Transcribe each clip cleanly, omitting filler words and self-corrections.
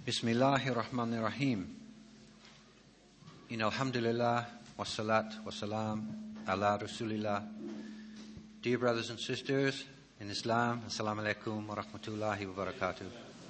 Bismillahir Rahmanir Rahim. Alhamdulillah, wassalat, wassalam, ala Rasulillah. Dear brothers and sisters in Islam, Assalamu alaikum wa rahmatullahi wa barakatuh.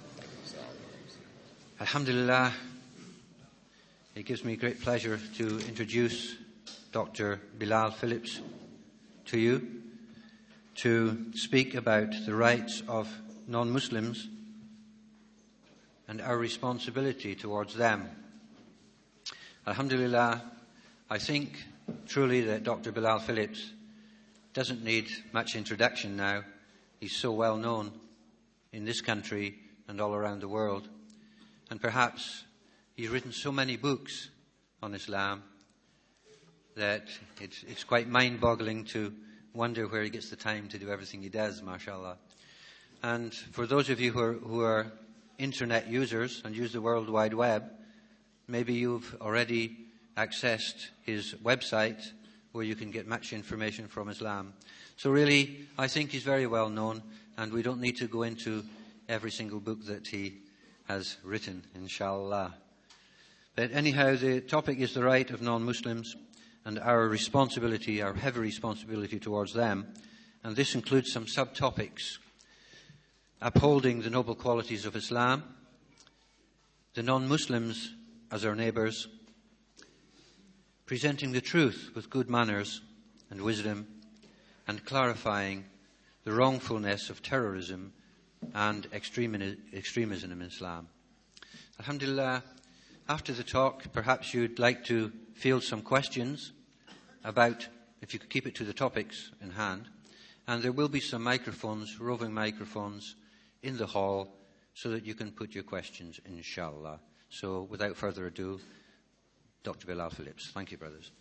Alhamdulillah, it gives me great pleasure to introduce Dr. Bilal Phillips to you to speak about the rights of non-Muslims and our responsibility towards them. Alhamdulillah, I think truly that Dr. Bilal Phillips doesn't need much introduction now. He's so well known in this country and all around the world. And perhaps he's written so many books on Islam that it's quite mind-boggling to wonder where he gets the time to do everything he does, mashallah. And for those of you who are internet users and use the World Wide Web, maybe you've already accessed his website where you can get much information from Islam. So really, I think he's very well known, and we don't need to go into every single book that he has written, inshallah. But anyhow, the topic is the right of non-Muslims and our responsibility, our heavy responsibility towards them. And this includes some subtopics: upholding the noble qualities of Islam, the non-Muslims as our neighbours, presenting the truth with good manners and wisdom, and clarifying the wrongfulness of terrorism and extremism in Islam. Alhamdulillah, after the talk, perhaps you'd like to field some questions about, if you could keep it to the topics in hand, and there will be some microphones, roving microphones, in the hall so that you can put your questions, inshallah. So without further ado, Dr. Bilal Phillips. Thank you, brothers.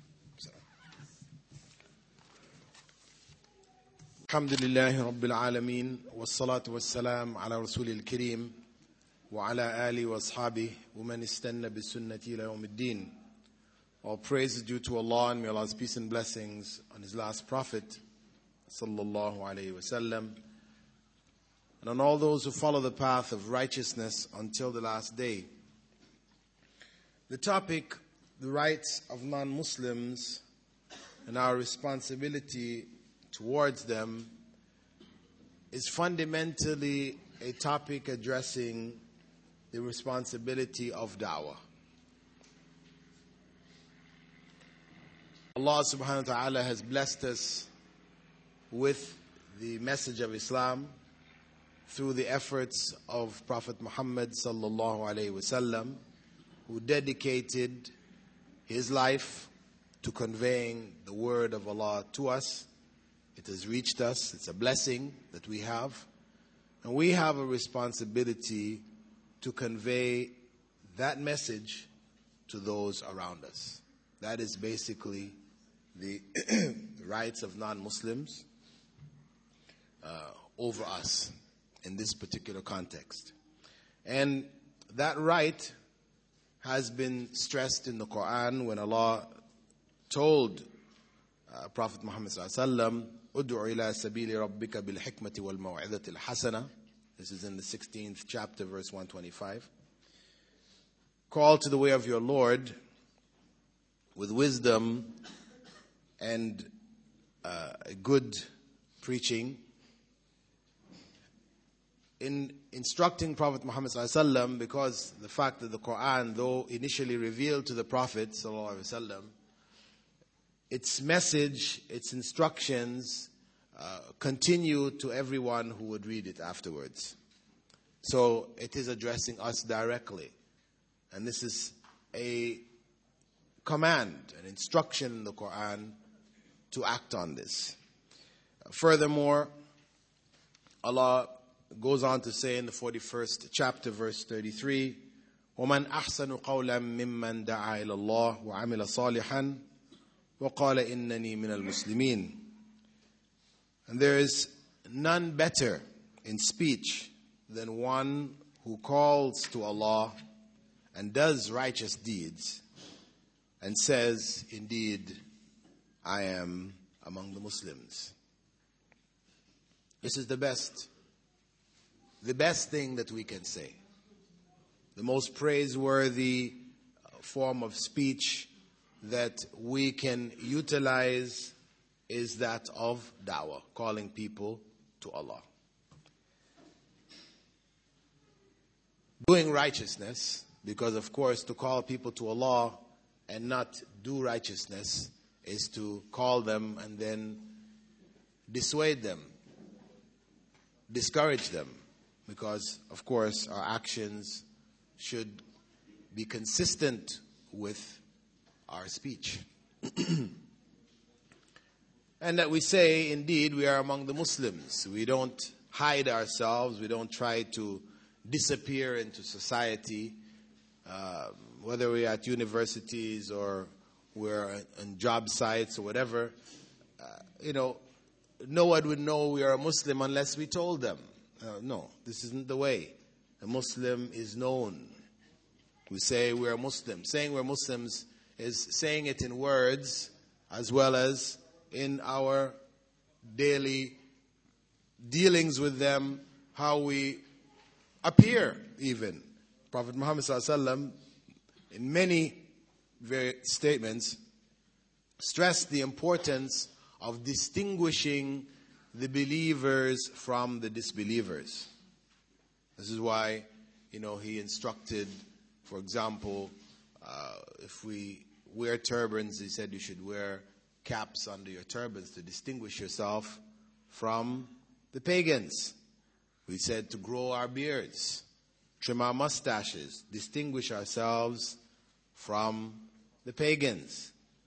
Alhamdulillahi Rabbil Alameen, wassalatu wassalam ala Rasulil Kareem, wa ala alihi wa ashabihi, wa man istanna bi sunnati ila yawmiddin. All praise is due to Allah, and may Allah's peace and blessings on His last prophet, sallallahu alayhi wa sallam, and on all those who follow the path of righteousness until the last day. The topic, the rights of non-Muslims and our responsibility towards them, is fundamentally a topic addressing the responsibility of da'wah. Allah subhanahu wa ta'ala has blessed us with the message of Islam through the efforts of Prophet Muhammad sallallahu alayhi wasallam, who dedicated his life to conveying the word of Allah to us. It has reached us. It's a blessing that we have. And we have a responsibility to convey that message to those around us. That is basically the rights of non-Muslims over us in this particular context. And that right has been stressed in the Quran when Allah told Prophet Muhammad sallallahu Ud'u ila sabili rabbika bil hikmati wal maw'idati al hasana. This is in the 16th chapter, verse 125. Call to the way of your Lord with wisdom and a good preaching. In instructing Prophet Muhammad ﷺ, because the fact that the Quran, though initially revealed to the Prophet ﷺ, its message, its instructions continue to everyone who would read it afterwards. So it is addressing us directly. And this is a command, an instruction in the Quran to act on this. Furthermore, Allah goes on to say in the 41st chapter, verse 33, وَمَنْ أَحْسَنُ قَوْلًا مِمَّنْ دَعَا إِلَى اللَّهِ وَعَمِلَ صَالِحًا وَقَالَ إِنَّنِي مِنَ الْمُسْلِمِينَ. And there is none better in speech than one who calls to Allah and does righteous deeds and says, indeed, I am among the Muslims. This is the best thing that we can say. the most praiseworthy form of speech that we can utilize is that of da'wah, calling people to Allah. Doing righteousness, because of course to call people to Allah and not do righteousness is to call them and then dissuade them, discourage them, because of course our actions should be consistent with our speech. And that we say, indeed, we are among the Muslims. We don't hide ourselves. We don't try to disappear into society, whether we're at universities or we're on job sites or whatever. No one would know we are a Muslim unless we told them. No, this isn't the way. A Muslim is known. We say we're Muslim. Saying we're Muslims is saying it in words as well as in our daily dealings with them, how we appear even. Prophet Muhammad ﷺ, in many statements, stressed the importance of distinguishing the believers from the disbelievers. This is why, he instructed, for example, if we wear turbans, he said you should wear caps under your turbans to distinguish yourself from the pagans. We said to grow our beards, trim our mustaches, distinguish ourselves from the pagans.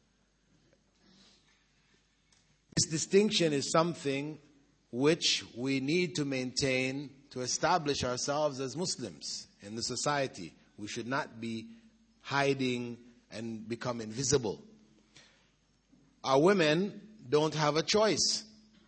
This distinction is something which we need to maintain to establish ourselves as Muslims in the society. We should not be hiding and become invisible. Our women don't have a choice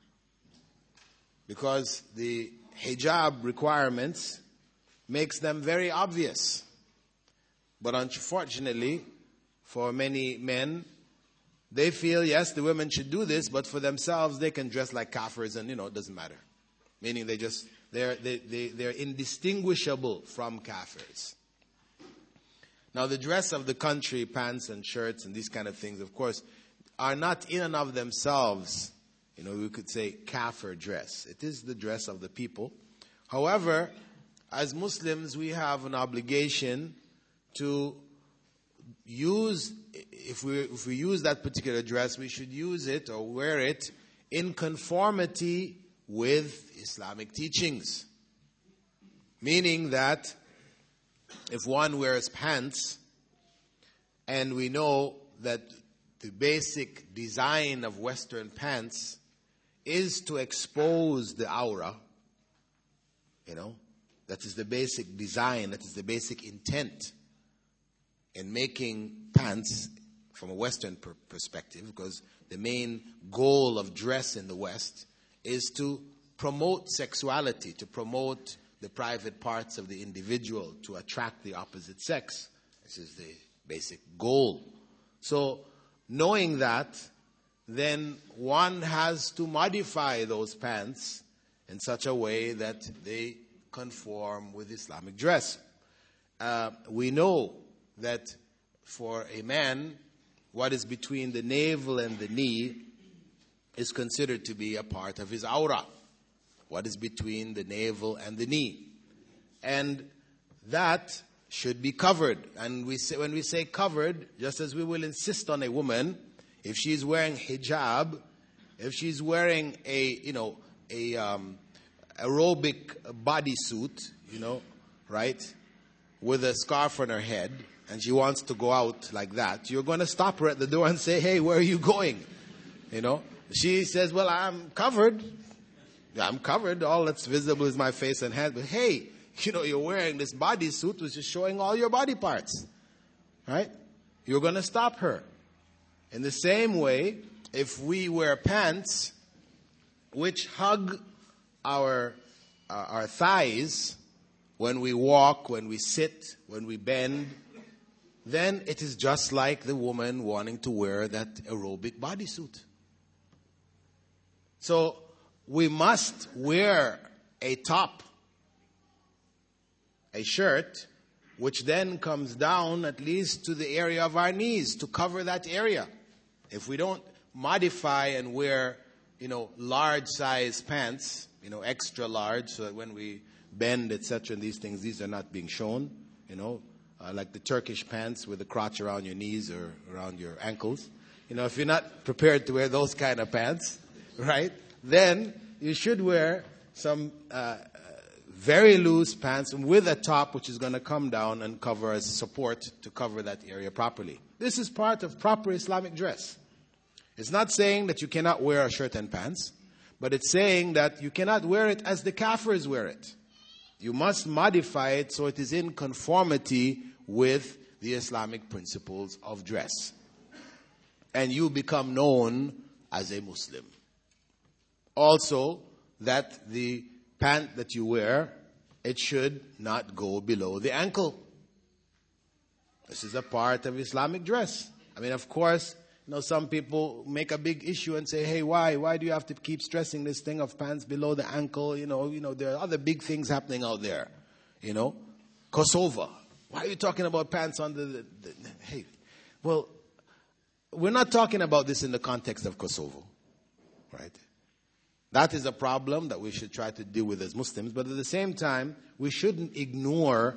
because the hijab requirements makes them very obvious. But unfortunately, for many men, they feel, yes, the women should do this, but for themselves, they can dress like kafirs and, it doesn't matter. Meaning they're indistinguishable from kafirs. Now, the dress of the country, pants and shirts and these kind of things, of course, are not in and of themselves, we could say kafir dress. It is the dress of the people. However, as Muslims, we have an obligation to use, if we use that particular dress, we should use it or wear it in conformity with Islamic teachings. Meaning that if one wears pants, and we know that the basic design of Western pants is to expose the aura, that is the basic design, that is the basic intent in making pants from a Western perspective, because the main goal of dress in the West is to promote sexuality, to promote the private parts of the individual, to attract the opposite sex. This is the basic goal. So, knowing that, then one has to modify those pants in such a way that they conform with Islamic dress. We know that for a man, what is between the navel and the knee is considered to be a part of his aura. What is between the navel and the knee. And that should be covered. And when we say covered, just as we will insist on a woman, if she's wearing hijab, if she's wearing aerobic bodysuit, right, with a scarf on her head, and she wants to go out like that, you're going to stop her at the door and say, hey, where are you going? She says, well, I'm covered. Yeah, I'm covered. All that's visible is my face and hands. But hey, you're wearing this bodysuit which is showing all your body parts. Right? You're going to stop her. In the same way, if we wear pants which hug our thighs when we walk, when we sit, when we bend, then it is just like the woman wanting to wear that aerobic bodysuit. So we must wear a top, a shirt, which then comes down at least to the area of our knees to cover that area. If we don't modify and wear, large size pants, extra large, so that when we bend, etc., and these are not being shown, like the Turkish pants with the crotch around your knees or around your ankles. If you're not prepared to wear those kind of pants, right, then you should wear some very loose pants with a top which is going to come down and cover as support to cover that area properly. This is part of proper Islamic dress. It's not saying that you cannot wear a shirt and pants, but it's saying that you cannot wear it as the kafirs wear it. You must modify it so it is in conformity with the Islamic principles of dress. And you become known as a Muslim. Also, that the pant that you wear, it should not go below the ankle. This is a part of Islamic dress. Of course, some people make a big issue and say, hey, why do you have to keep stressing this thing of pants below the ankle? There are other big things happening out there. Kosovo. Why are you talking about pants under the hey, well, we're not talking about this in the context of Kosovo, right? That is a problem that we should try to deal with as Muslims, but at the same time, we shouldn't ignore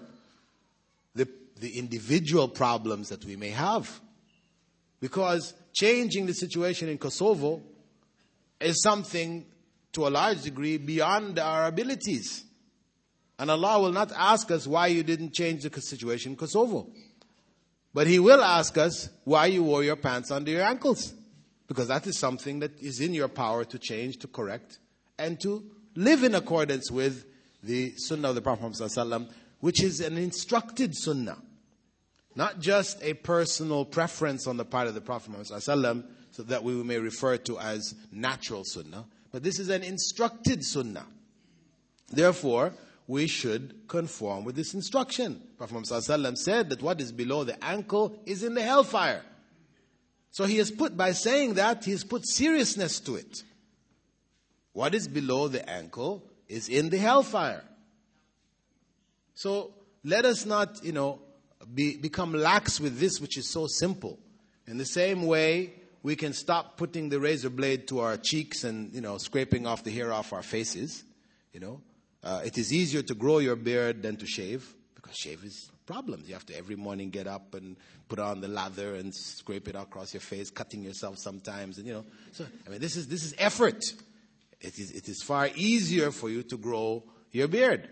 the individual problems that we may have. Because changing the situation in Kosovo is something, to a large degree, beyond our abilities. And Allah will not ask us why you didn't change the situation in Kosovo. But He will ask us why you wore your pants under your ankles. Because that is something that is in your power to change, to correct, and to live in accordance with the Sunnah of the Prophet Muhammad, which is an instructed Sunnah. Not just a personal preference on the part of the Prophet Muhammad, so that we may refer to as natural Sunnah, but this is an instructed Sunnah. Therefore, we should conform with this instruction. Prophet Muhammad said that what is below the ankle is in the hellfire. So by saying that, he has put seriousness to it. What is below the ankle is in the hellfire. So let us not, become lax with this, which is so simple. In the same way, we can stop putting the razor blade to our cheeks and, scraping off the hair off our faces. It is easier to grow your beard than to shave, because shave is problems. You have to every morning get up and put on the lather and scrape it across your face, cutting yourself sometimes, and So this is effort. It is far easier for you to grow your beard.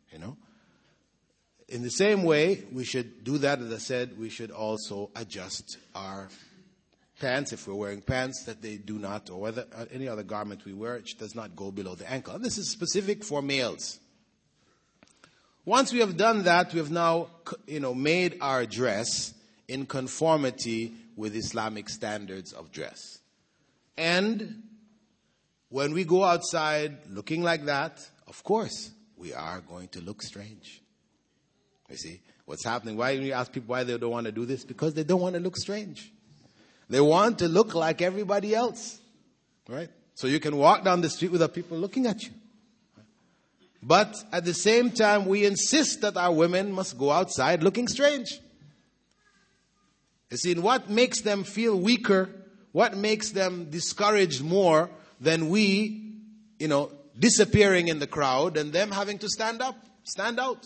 In the same way, we should do that. As I said, we should also adjust our pants, if we're wearing pants, that they do not, or whether any other garment we wear, it does not go below the ankle. And this is specific for males. Once we have done that, we have now, made our dress in conformity with Islamic standards of dress. And when we go outside looking like that, of course, we are going to look strange. You see, what's happening? Why do you ask people why they don't want to do this? Because they don't want to look strange. They want to look like everybody else, right? So you can walk down the street without people looking at you. But at the same time, we insist that our women must go outside looking strange. You see, what makes them feel weaker, what makes them discouraged more than we, disappearing in the crowd and them having to stand out.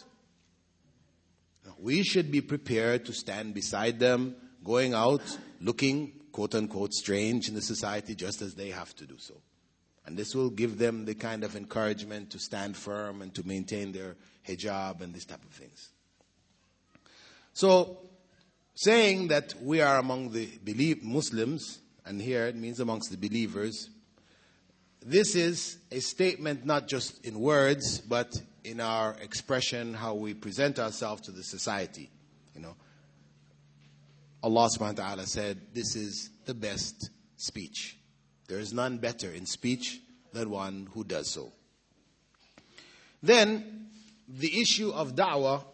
We should be prepared to stand beside them, going out, looking, quote unquote, strange in the society just as they have to do so. And this will give them the kind of encouragement to stand firm and to maintain their hijab and this type of things. So, saying that we are among the Muslims, and here it means amongst the believers, this is a statement not just in words, but in our expression, how we present ourselves to the society. Allah subhanahu wa ta'ala said, this is the best speech. There is none better in speech than one who does so. Then, the issue of da'wah,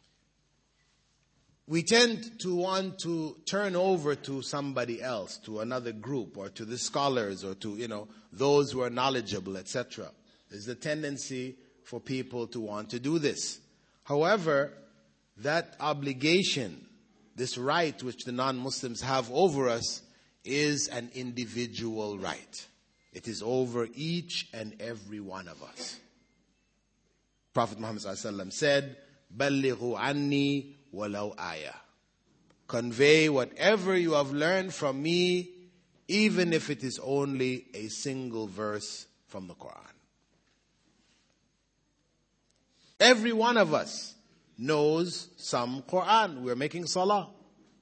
we tend to want to turn over to somebody else, to another group, or to the scholars, or to, those who are knowledgeable, etc. There's a tendency for people to want to do this. However, that obligation, this right which the non-Muslims have over us, is an individual right. It is over each and every one of us. Prophet Muhammad ﷺ said, "Ballighu anni walau ayah." Convey whatever you have learned from me, even if it is only a single verse from the Quran. Every one of us knows some Quran. We're making salah.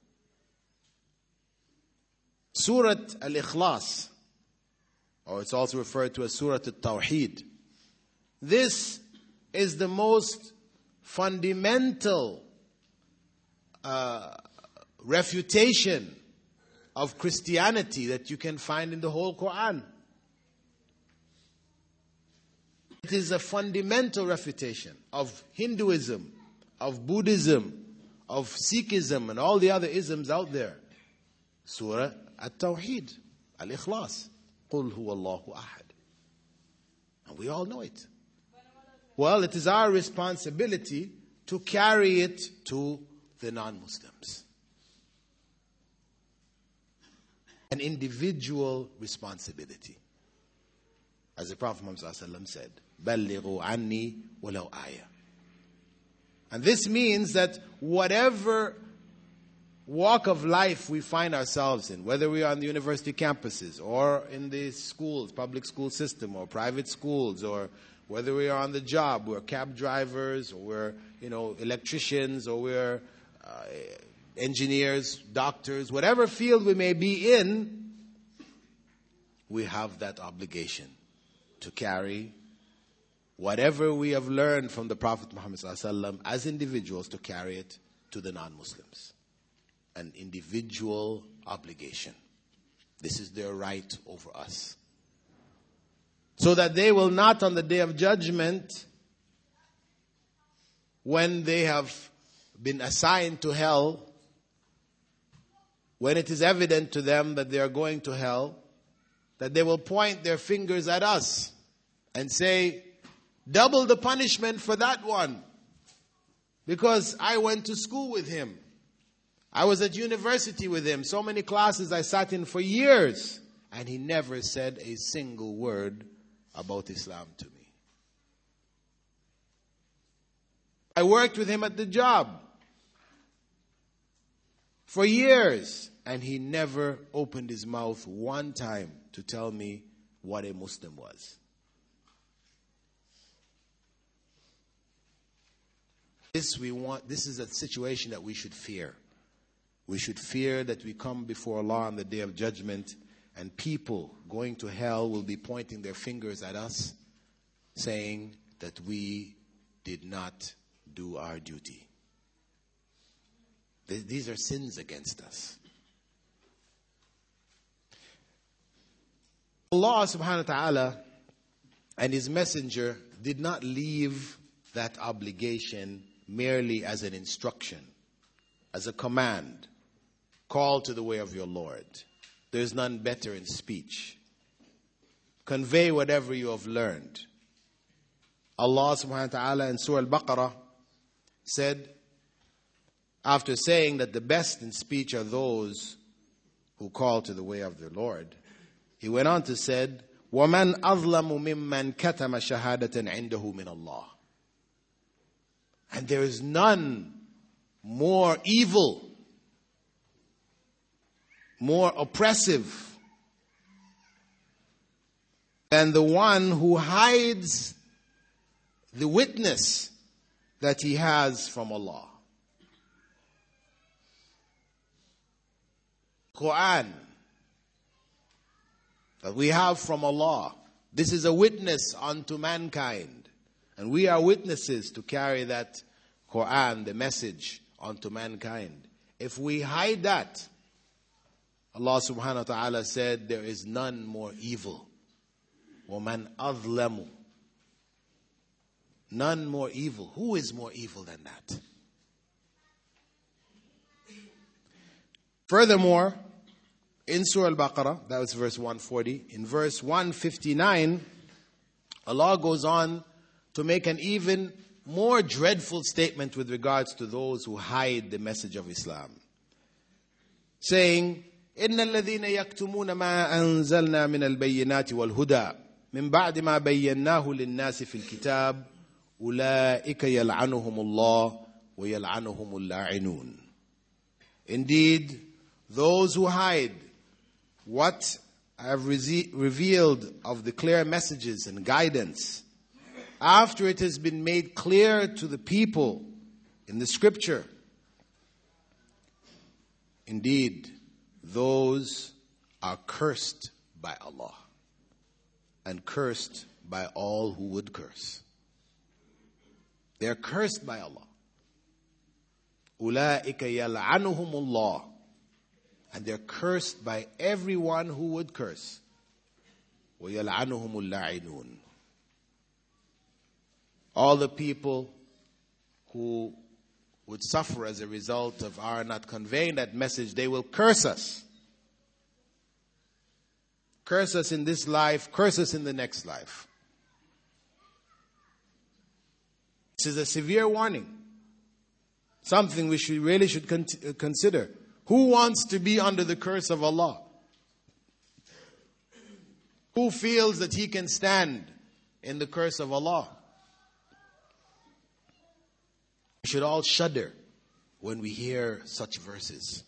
Surah Al-Ikhlas, or it's also referred to as Surah Al-Tawheed. This is the most fundamental refutation of Christianity that you can find in the whole Quran. It is a fundamental refutation of Hinduism, of Buddhism, of Sikhism, and all the other isms out there. Surah At-Tawheed, Al-Ikhlas, Qul huwa Allahu ahad. And we all know it. Well, it is our responsibility to carry it to the non-Muslims. An individual responsibility. As the Prophet Muhammad ﷺ said, "Ballighu anni walau ayah." And this means that whatever walk of life we find ourselves in, whether we are on the university campuses or in the schools, public school system or private schools, or whether we are on the job, we're cab drivers, or we're electricians, or we're engineers, doctors, whatever field we may be in, we have that obligation to carry whatever we have learned from the Prophet Muhammad ﷺ as individuals, to carry it to the non-Muslims. An individual obligation. This is their right over us. So that they will not, on the day of judgment, when they have been assigned to hell, when it is evident to them that they are going to hell, that they will point their fingers at us and say, "Double the punishment for that one. Because I went to school with him. I was at university with him. So many classes I sat in for years. And he never said a single word about Islam to me. I worked with him at the job for years. And he never opened his mouth one time to tell me what a Muslim was." This is a situation that we should fear. We should fear that we come before Allah on the day of judgment, and people going to hell will be pointing their fingers at us, saying that we did not do our duty. These are sins against us. Allah subhanahu wa ta'ala and His Messenger did not leave that obligation merely as an instruction, as a command. Call to the way of your Lord. There is none better in speech. Convey whatever you have learned. Allah subhanahu wa ta'ala in Surah Al-Baqarah said, after saying that the best in speech are those who call to the way of their Lord, He went on to said, وَمَنْ أَظْلَمُ مِمَّنْ كَتَمَ شَهَادَةً عِنْدَهُ مِنَ اللَّهِ. And there is none more evil, more oppressive than the one who hides the witness that he has from Allah. Quran that we have from Allah. This is a witness unto mankind. And we are witnesses to carry that Quran, the message, unto mankind. If we hide that, Allah subhanahu wa ta'ala said, there is none more evil. وَمَنْ أَظْلَمُ. None more evil. Who is more evil than that? Furthermore, in Surah Al-Baqarah, that was verse 140, in verse 159, Allah goes on to make an even more dreadful statement with regards to those who hide the message of Islam, saying, إِنَّ الَّذِينَ يَكْتُمُونَ مَا أَنزَلْنَا مِنَ الْبَيِّنَاتِ وَالْهُدَى مِنْ بَعْدِ مَا بَيَّنَّاهُ لِلنَّاسِ فِي الْكِتَابِ أُولَٰئِكَ يَلْعَنُهُمُ اللَّهُ وَيَلْعَنُهُمُ اللَّاعِنُونَ. Indeed, those who hide what I have revealed of the clear messages and guidance, after it has been made clear to the people in the scripture, indeed, those are cursed by Allah and cursed by all who would curse. They are cursed by Allah. أُولَٰئِكَ يَلْعَنُهُمُ اللَّهُ. And they're cursed by everyone who would curse. وَيَلْعَنُهُمُ اللَّاعِنُونَ. All the people who would suffer as a result of our not conveying that message, they will curse us. Curse us in this life, curse us in the next life. This is a severe warning. Something we really should consider. Who wants to be under the curse of Allah? Who feels that he can stand in the curse of Allah? We should all shudder when we hear such verses.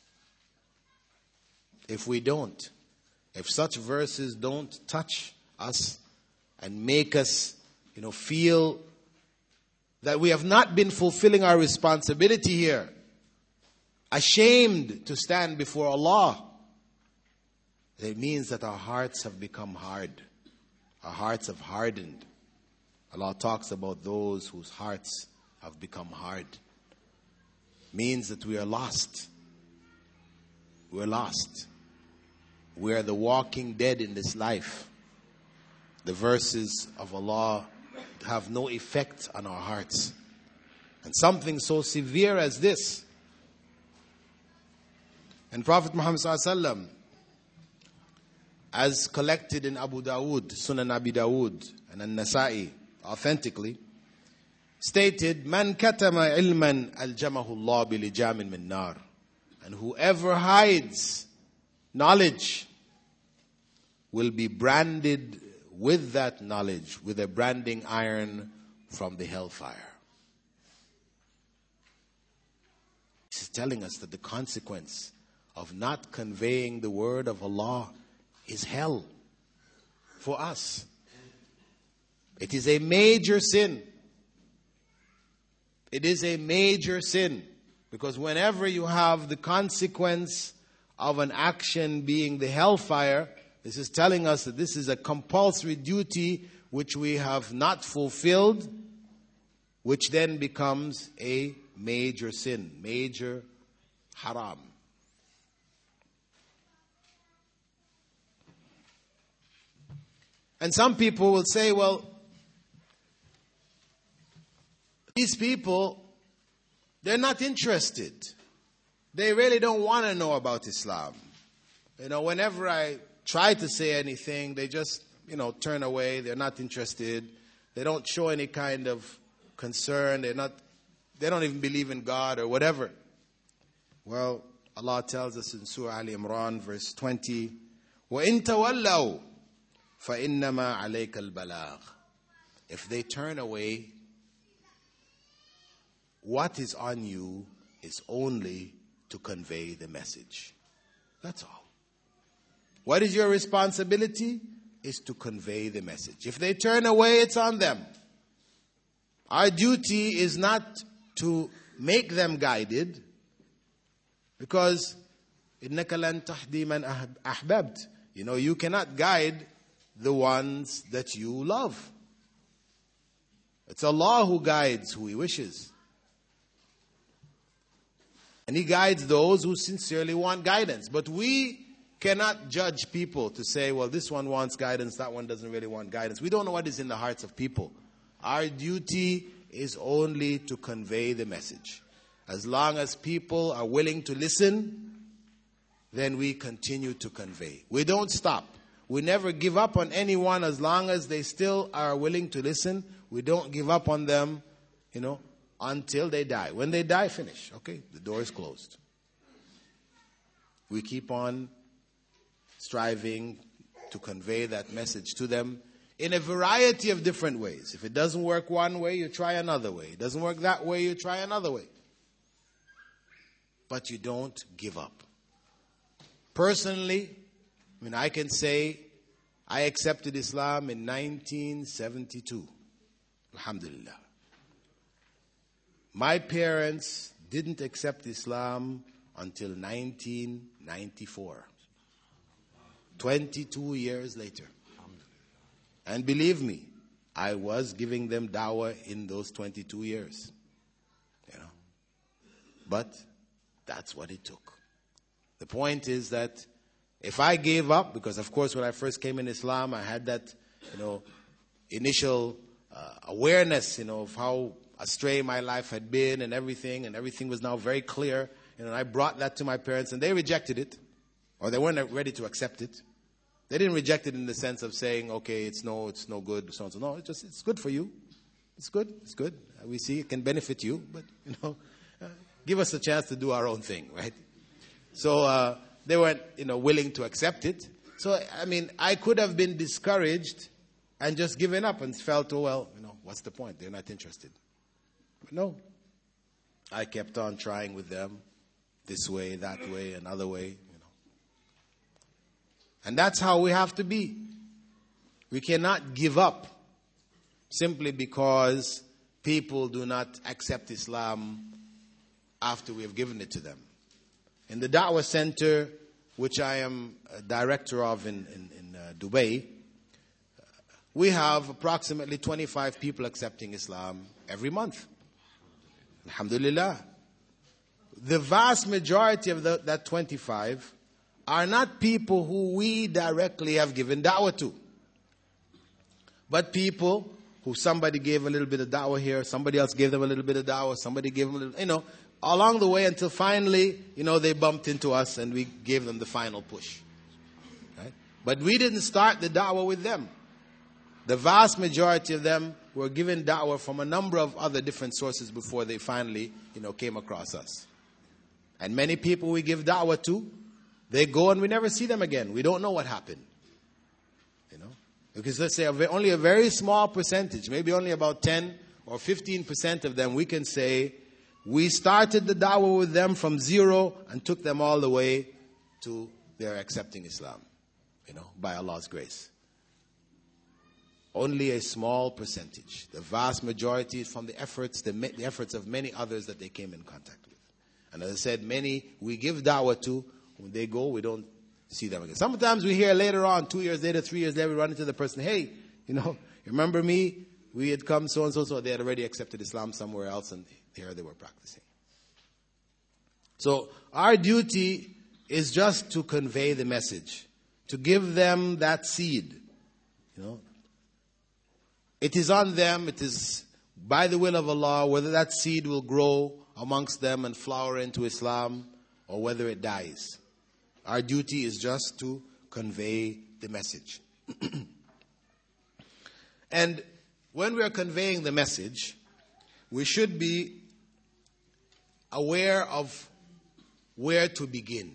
If we don't, if such verses don't touch us and make us, feel that we have not been fulfilling our responsibility here, ashamed to stand before Allah, it means that our hearts have become hard. Our hearts have hardened. Allah talks about those whose hearts have become hard. Means that we are lost. We're lost. We are the walking dead in this life. The verses of Allah have no effect on our hearts. And something so severe as this. And Prophet Muhammad ﷺ, as collected in Abu Dawood, Sunan Abi Dawood, and An-Nasa'i, authentically, stated, "Man katama ilman aljamahu Allah bilijamin min nar." And whoever hides knowledge will be branded with that knowledge, with a branding iron from the hellfire. This is telling us that the consequence of not conveying the word of Allah is hell for us. It is a major sin. It is a major sin. Because whenever you have the consequence of an action being the hellfire, this is telling us that this is a compulsory duty which we have not fulfilled, which then becomes a major sin, major haram. And some people will say, well, these people, they're not interested. They really don't want to know about Islam. Whenever I try to say anything, they just, turn away. They're not interested. They don't show any kind of concern. They don't even believe in God or whatever. Well, Allah tells us in Surah Al-Imran, verse 20, وَإِن تَوَلَّوْا فَإِنَّمَا عَلَيْكَ الْبَلَاغُ. If they turn away, what is on you is only to convey the message. That's all. What is your responsibility? Is to convey the message. If they turn away, it's on them. Our duty is not to make them guided, because إِنَّكَ لَن تَهْدِي مَنْ أَحْبَبْتَ. You cannot guide the ones that you love. It's Allah who guides who He wishes. And He guides those who sincerely want guidance. But we cannot judge people to say, well, this one wants guidance, that one doesn't really want guidance. We don't know what is in the hearts of people. Our duty is only to convey the message. As long as people are willing to listen, then we continue to convey. We don't stop. We never give up on anyone as long as they still are willing to listen. We don't give up on them until they die. When they die, finish. Okay, the door is closed. We keep on striving to convey that message to them in a variety of different ways. If it doesn't work one way, you try another way. It doesn't work that way, you try another way. But you don't give up. Personally, I can say I accepted Islam in 1972. Alhamdulillah. My parents didn't accept Islam until 1994. 22 years later. And believe me, I was giving them dawah in those 22 years. But that's what it took. The point is that if I gave up, because of course when I first came in Islam, I had that, initial awareness, of how astray my life had been and everything was now very clear. And I brought that to my parents and they rejected it, or they weren't ready to accept it. They didn't reject it in the sense of saying, okay, it's no good, so and so. No, it's good for you. It's good. We see it can benefit you, but, give us a chance to do our own thing, right? So they weren't, willing to accept it. So, I could have been discouraged and just given up and felt, what's the point? They're not interested. But no, I kept on trying with them this way, that way, another way. And that's how we have to be. We cannot give up simply because people do not accept Islam after we have given it to them. In the Da'wah Center, which I am a director of in Dubai, we have approximately 25 people accepting Islam every month. Alhamdulillah. The vast majority of that 25 are not people who we directly have given da'wah to, but people who somebody gave a little bit of da'wah here, somebody else gave them a little bit of da'wah, somebody gave them a little, along the way until finally, they bumped into us and we gave them the final push. Right? But we didn't start the da'wah with them. The vast majority of them were given da'wah from a number of other different sources before they finally, came across us. And many people we give da'wah to, they go and we never see them again. We don't know what happened. Because let's say only a very small percentage, maybe only about 10 or 15% of them, we can say, we started the da'wah with them from zero and took them all the way to their accepting Islam, by Allah's grace. Only a small percentage. The vast majority is from the efforts of many others that they came in contact with. And as I said, many we give da'wah to, when they go, we don't see them again. Sometimes we hear later on, 2 years later, 3 years later, we run into the person, hey, remember me? We had come so and so. They had already accepted Islam somewhere else and here they were practicing. So our duty is just to convey the message, to give them that seed. It is on them, it is by the will of Allah, whether that seed will grow amongst them and flower into Islam or whether it dies. Our duty is just to convey the message. And when we are conveying the message, we should be aware of where to begin.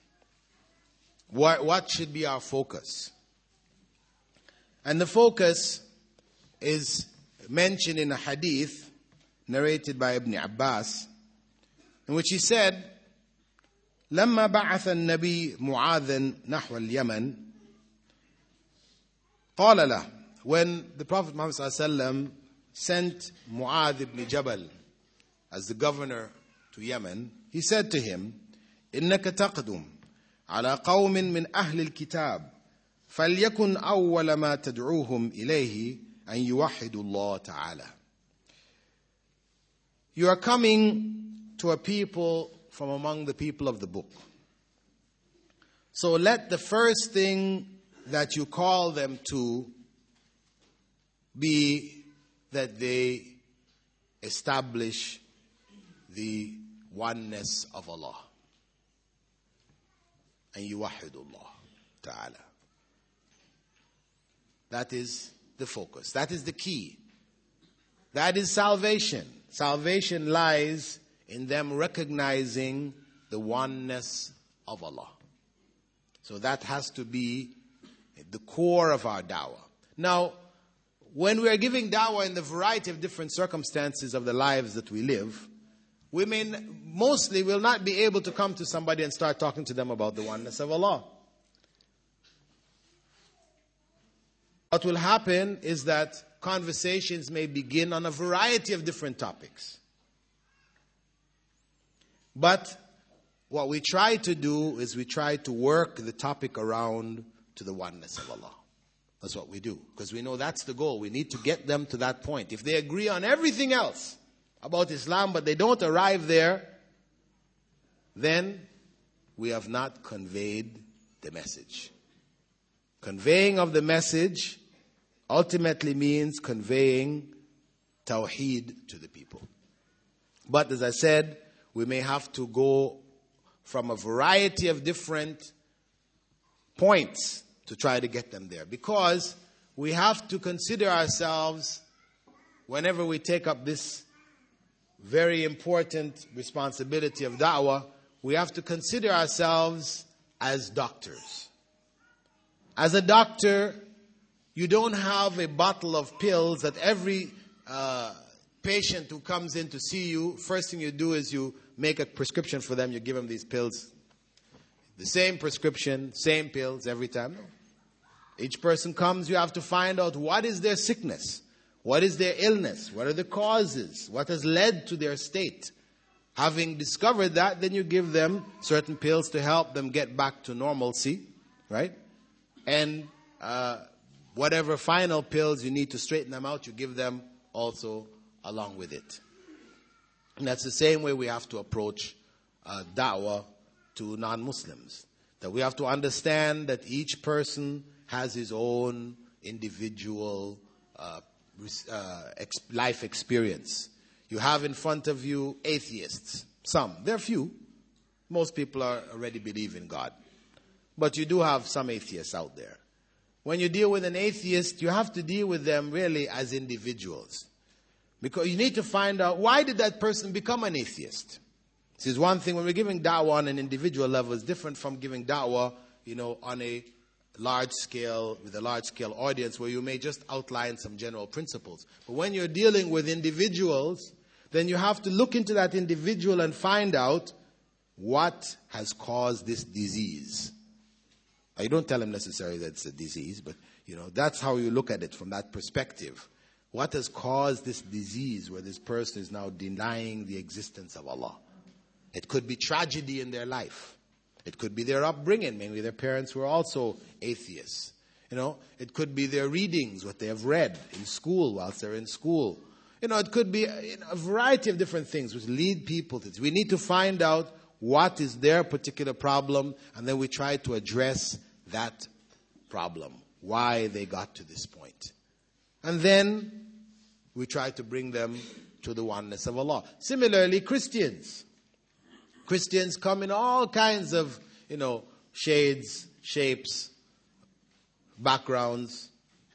What should be our focus? And the focus is mentioned in a hadith narrated by Ibn Abbas, in which he said, لما بعث النبي معاذا نحو اليمن قال له, when the Prophet Muhammad ﷺ sent Mu'adh ibn Jabal as the governor to Yemen, he said to him, إنك تقدم على قوم من أهل الكتاب فليكن أول ما تدعوهم إليه أن يوحدوا الله تعالى. You are coming to a people from among the people of the book. So let the first thing that you call them to be that they establish the oneness of Allah. And yuwahidullah ta'ala. That is the focus. That is the key. That is salvation. Salvation lies in them recognizing the oneness of Allah. So that has to be the core of our da'wah. Now, when we are giving da'wah in the variety of different circumstances of the lives that we live, we mostly will not be able to come to somebody and start talking to them about the oneness of Allah. What will happen is that conversations may begin on a variety of different topics. But what we try to do is we try to work the topic around to the oneness of Allah. That's what we do. Because we know that's the goal. We need to get them to that point. If they agree on everything else about Islam, but they don't arrive there, then we have not conveyed the message. Conveying of the message ultimately means conveying Tawheed to the people. But as I said, we may have to go from a variety of different points to try to get them there. Because we have to consider ourselves, whenever we take up this very important responsibility of da'wah, we have to consider ourselves as doctors. As a doctor, you don't have a bottle of pills that every patient who comes in to see you, first thing you do is you make a prescription for them, you give them these pills. The same prescription, same pills every time. No. Each person comes, you have to find out what is their sickness, what is their illness, what are the causes, what has led to their state. Having discovered that, then you give them certain pills to help them get back to normalcy, right? And whatever final pills you need to straighten them out, you give them also along with it. And that's the same way we have to approach da'wah to non-Muslims. That we have to understand that each person has his own individual life experience. You have in front of you atheists. Some. They're few. Most people already believe in God. But you do have some atheists out there. When you deal with an atheist, you have to deal with them really as individuals. Because you need to find out, why did that person become an atheist? This is one thing, when we're giving da'wah on an individual level, it's different from giving da'wah, on a large scale, with a large scale audience, where you may just outline some general principles. But when you're dealing with individuals, then you have to look into that individual and find out what has caused this disease. Now, you don't tell him necessarily that it's a disease, but that's how you look at it from that perspective. What has caused this disease where this person is now denying the existence of Allah? It could be tragedy in their life. It could be their upbringing. Maybe their parents were also atheists. It could be their readings, what they have read in school whilst they're in school. It could be a variety of different things which lead people to this. We need to find out what is their particular problem, and then we try to address that problem, why they got to this point. And then we try to bring them to the oneness of Allah. Similarly, Christians. Christians come in all kinds of, shades, shapes, backgrounds.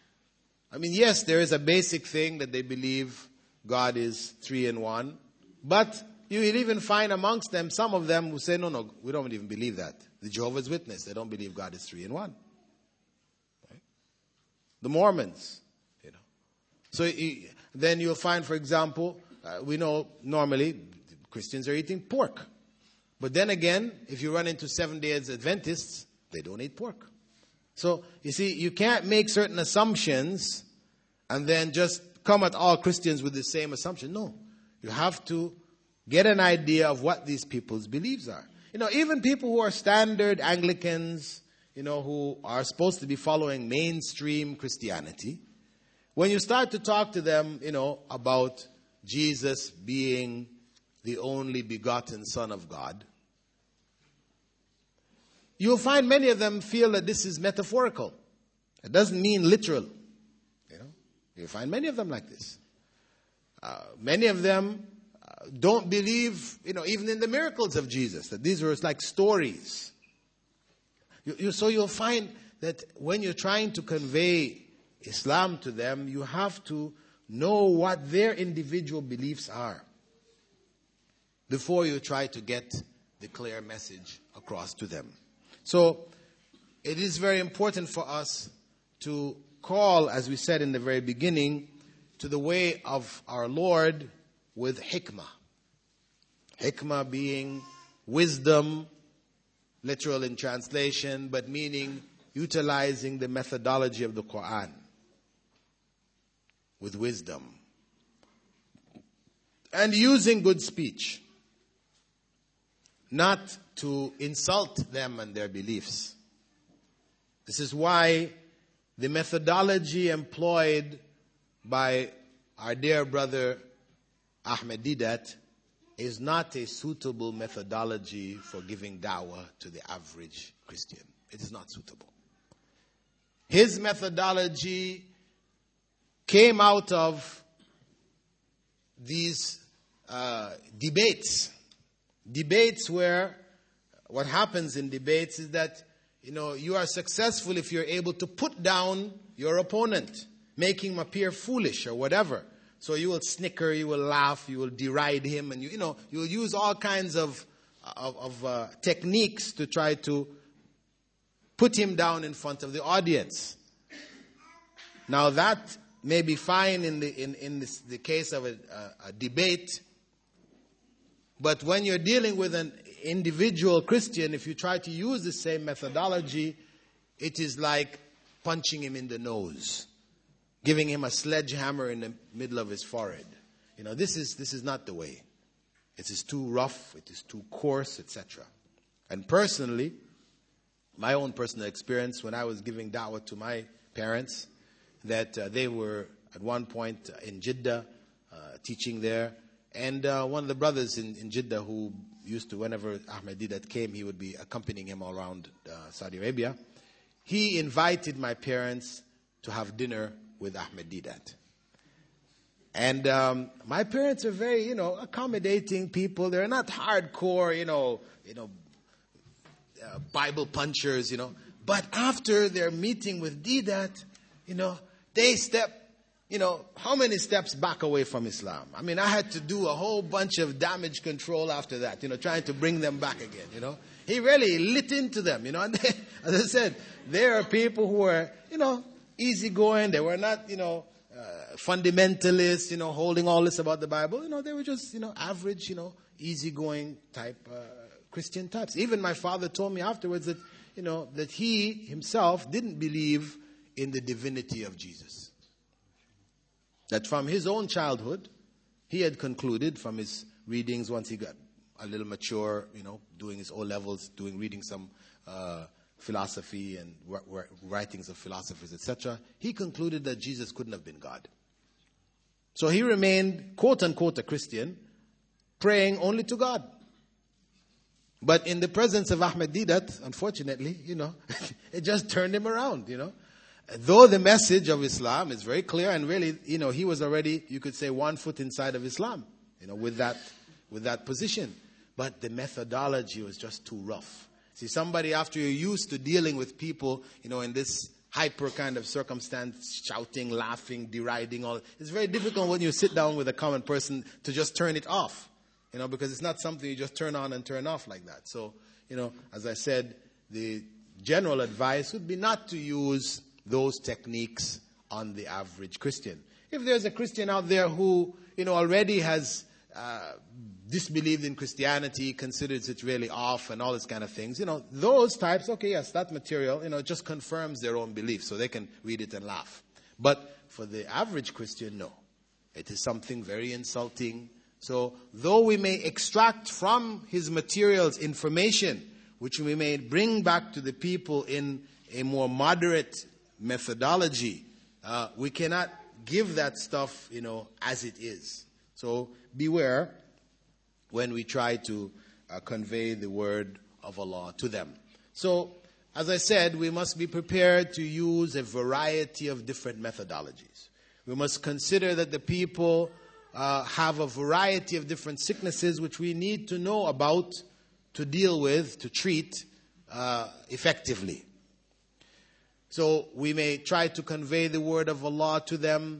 Yes, there is a basic thing that they believe God is 3 in 1. But you will even find amongst them, some of them who say, no, we don't even believe that. The Jehovah's Witness, they don't believe God is 3 in 1. Right? The Mormons, So then you'll find, for example, we know normally Christians are eating pork. But then again, if you run into Seventh-day Adventists, they don't eat pork. So, you see, you can't make certain assumptions and then just come at all Christians with the same assumption. No. You have to get an idea of what these people's beliefs are. Even people who are standard Anglicans, who are supposed to be following mainstream Christianity, when you start to talk to them, about Jesus being the only begotten Son of God, you'll find many of them feel that this is metaphorical. It doesn't mean literal. You'll find many of them like this. Many of them don't believe, even in the miracles of Jesus, that these were like stories. So you'll find that when you're trying to convey Islam to them, you have to know what their individual beliefs are before you try to get the clear message across to them. So it is very important for us to call, as we said in the very beginning, to the way of our Lord with hikmah. Hikmah being wisdom, literal in translation, but meaning utilizing the methodology of the Quran with wisdom. And using good speech, not to insult them and their beliefs. This is why the methodology employed by our dear brother Ahmed Deedat is not a suitable methodology for giving da'wah to the average Christian. It is not suitable. His methodology came out of these debates. Debates where what happens in debates is that, you are successful if you're able to put down your opponent, making him appear foolish or whatever. So you will snicker, you will laugh, you will deride him, and you will use all kinds of techniques to try to put him down in front of the audience. Now that may be fine in the case of a debate, but when you're dealing with an individual Christian, if you try to use the same methodology, it is like punching him in the nose, giving him a sledgehammer in the middle of his forehead. This is not the way. It is too rough, it is too coarse, etc. And personally, my own personal experience when I was giving da'wah to my parents, that they were at one point in Jeddah teaching there, and one of the brothers in Jeddah who used to, whenever Ahmed Deedat came, he would be accompanying him all around Saudi Arabia. He invited my parents to have dinner with Ahmed Deedat. And my parents are very, accommodating people. They're not hardcore, Bible punchers, But after their meeting with Deedat, they step, how many steps back away from Islam? I mean, I had to do a whole bunch of damage control after that, trying to bring them back again, He really lit into them, And they, as I said, there are people who are, easygoing. They were not, fundamentalists, holding all this about the Bible. They were just, average, easygoing type Christian types. Even my father told me afterwards that, that he himself didn't believe in the divinity of Jesus. That from his own childhood, he had concluded from his readings once he got a little mature, doing his O-levels, reading some philosophy and writings of philosophers, etc., he concluded that Jesus couldn't have been God. So he remained, quote unquote, a Christian, praying only to God. But in the presence of Ahmed Deedat, unfortunately, it just turned him around, Though the message of Islam is very clear, and really, he was already, you could say, 1 foot inside of Islam, with that position. But the methodology was just too rough. See, somebody, after you're used to dealing with people, in this hyper kind of circumstance, shouting, laughing, deriding, it's very difficult when you sit down with a common person to just turn it off, because it's not something you just turn on and turn off like that. So, as I said, the general advice would be not to use those techniques on the average Christian. If there's a Christian out there who, already has disbelieved in Christianity, considers it really off and all this kind of things, those types, okay, yes, that material, just confirms their own belief, so they can read it and laugh. But for the average Christian, no. It is something very insulting. So, though we may extract from his materials information, which we may bring back to the people in a more moderate methodology, we cannot give that stuff, as it is. So beware when we try to convey the word of Allah to them. So, as I said, we must be prepared to use a variety of different methodologies. We must consider that the people have a variety of different sicknesses which we need to know about, to deal with, to treat effectively. So we may try to convey the word of Allah to them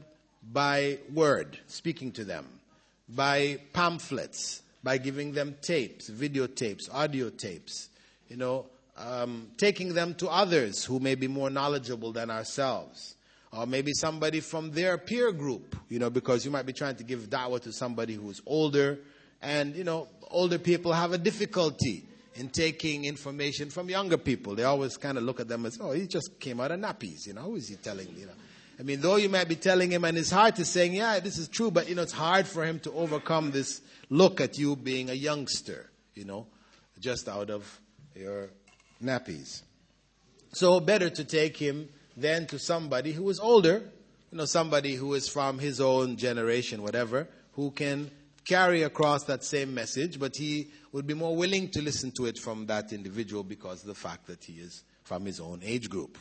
by word, speaking to them, by pamphlets, by giving them tapes, videotapes, audio tapes, taking them to others who may be more knowledgeable than ourselves, or maybe somebody from their peer group, because you might be trying to give da'wah to somebody who's older, and, older people have a difficulty in taking information from younger people. They always kind of look at them as, oh, he just came out of nappies, who is he telling, though you might be telling him, and his heart is saying, yeah, this is true, but, it's hard for him to overcome this look at you being a youngster, just out of your nappies. So better to take him than to somebody who is older, somebody who is from his own generation, whatever, who can carry across that same message, but he would be more willing to listen to it from that individual because of the fact that he is from his own age group.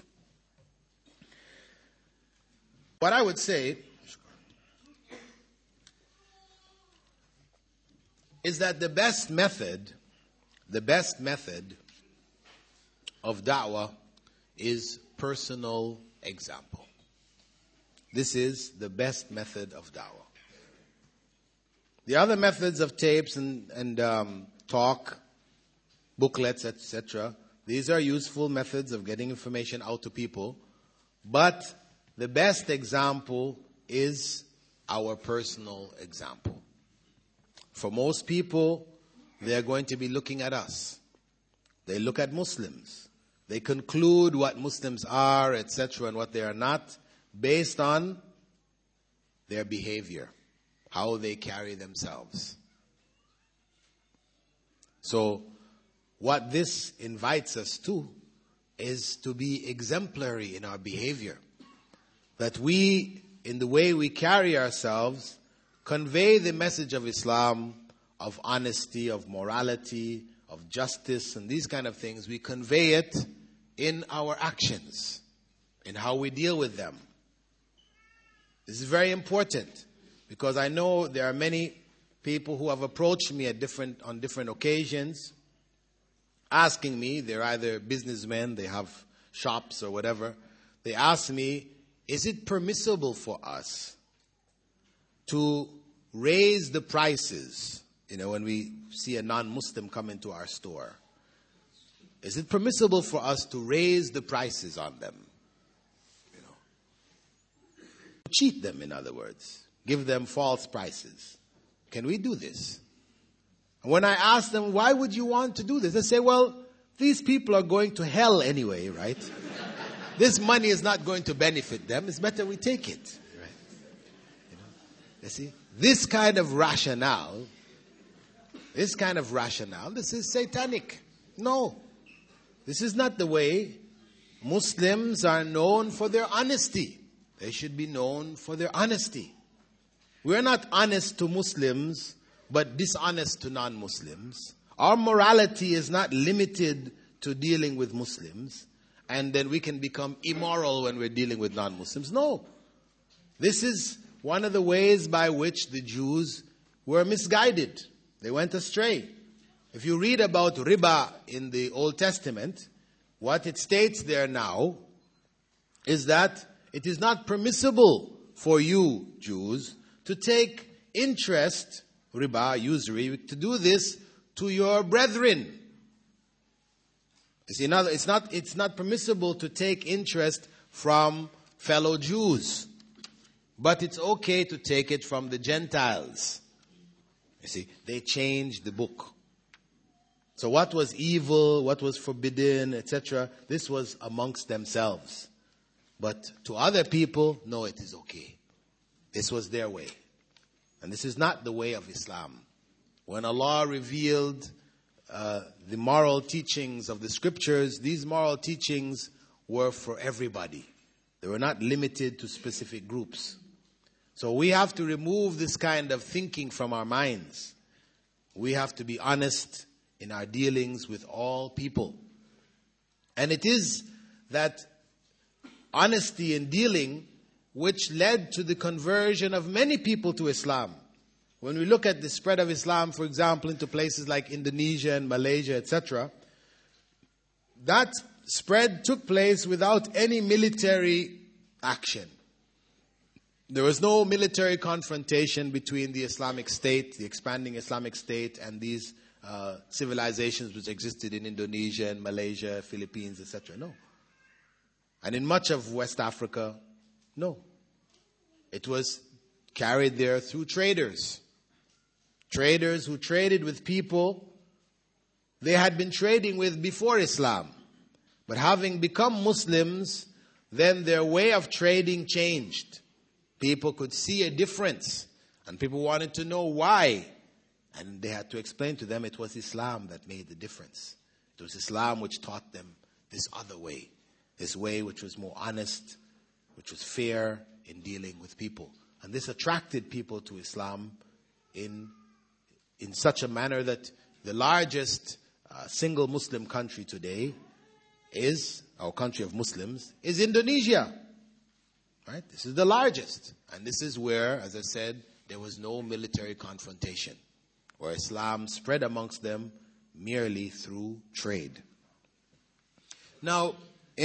What I would say is that the best method of da'wah is personal example. This is the best method of da'wah. The other methods of tapes and talk, booklets, etc., these are useful methods of getting information out to people, but the best example is our personal example. For most people, they are going to be looking at us. They look at Muslims. They conclude what Muslims are, etc., and what they are not, based on their behavior, how they carry themselves. So, what this invites us to is to be exemplary in our behavior. That we, in the way we carry ourselves, convey the message of Islam, of honesty, of morality, of justice, and these kind of things. We convey it in our actions, in how we deal with them. This is very important, because I know there are many people who have approached me on different occasions, asking me, they're either businessmen, they have shops or whatever, they ask me, is it permissible for us to raise the prices, when we see a non-Muslim come into our store? Is it permissible for us to raise the prices on them? Cheat them, in other words. Give them false prices. Can we do this? And when I ask them, why would you want to do this? They say, well, these people are going to hell anyway, right? This money is not going to benefit them. It's better we take it. Right? You see, this kind of rationale, this is satanic. No. This is not the way. Muslims are known for their honesty. They should be known for their honesty. We're not honest to Muslims, but dishonest to non-Muslims. Our morality is not limited to dealing with Muslims, and then we can become immoral when we're dealing with non-Muslims. No. This is one of the ways by which the Jews were misguided. They went astray. If you read about riba in the Old Testament, what it states there now is that it is not permissible for you, Jews, to take interest, riba, usury, to do this to your brethren. You see, it's not permissible to take interest from fellow Jews, but it's okay to take it from the Gentiles. You see, they changed the book. So what was evil, what was forbidden, etc., this was amongst themselves. But to other people, no, it is okay. This was their way. And this is not the way of Islam. When Allah revealed the moral teachings of the scriptures, these moral teachings were for everybody. They were not limited to specific groups. So we have to remove this kind of thinking from our minds. We have to be honest in our dealings with all people. And it is that honesty in dealing which led to the conversion of many people to Islam. When we look at the spread of Islam, for example, into places like Indonesia and Malaysia, etc., that spread took place without any military action. There was no military confrontation between the Islamic State, the expanding Islamic State, and these civilizations which existed in Indonesia and Malaysia, Philippines, etc. No. And in much of West Africa, no. It was carried there through traders. Traders who traded with people they had been trading with before Islam. But having become Muslims, then their way of trading changed. People could see a difference, and people wanted to know why. And they had to explain to them it was Islam that made the difference. It was Islam which taught them this other way. This way which was more honest, which was fair in dealing with people. And this attracted people to Islam in such a manner that the largest single Muslim country today is, our country of Muslims, is Indonesia. Right? This is the largest. And this is where, as I said, there was no military confrontation, where Islam spread amongst them merely through trade. Now,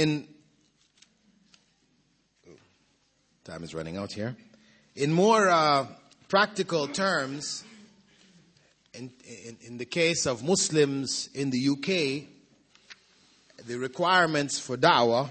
time is running out here. In more practical terms, in the case of Muslims in the UK, the requirements for da'wah,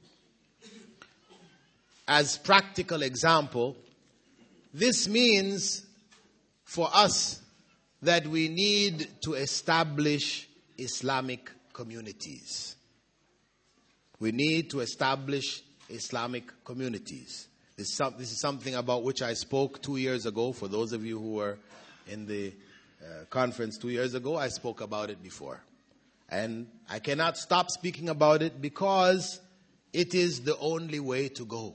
as practical example, this means for us that we need to establish Islamic communities. We need to establish Islamic communities. This is something about which I spoke 2 years ago. For those of you who were in the conference 2 years ago, I spoke about it before. And I cannot stop speaking about it because it is the only way to go.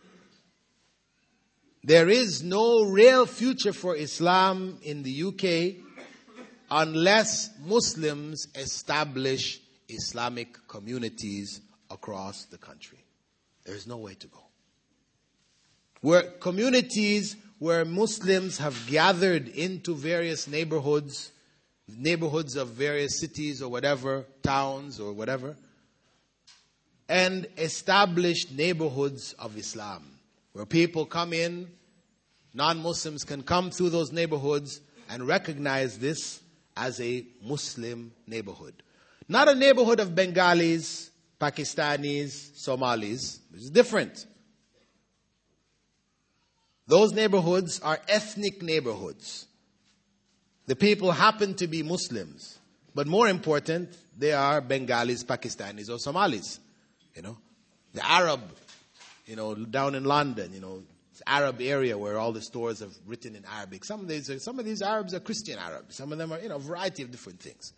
There is no real future for Islam in the UK unless Muslims establish Islamic communities across the country. There is no way to go. Where communities where Muslims have gathered into various neighborhoods of various cities or whatever, towns or whatever, and established neighborhoods of Islam, where people come in, non-Muslims can come through those neighborhoods and recognize this as a Muslim neighborhood. Not a neighborhood of Bengalis, Pakistanis, Somalis. It's different. Those neighborhoods are ethnic neighborhoods. The people happen to be Muslims. But more important, they are Bengalis, Pakistanis, or Somalis. The Arab, down in London, it's Arab area where all the stores are written in Arabic. Some of these Arabs are Christian Arabs. Some of them are, a variety of different things.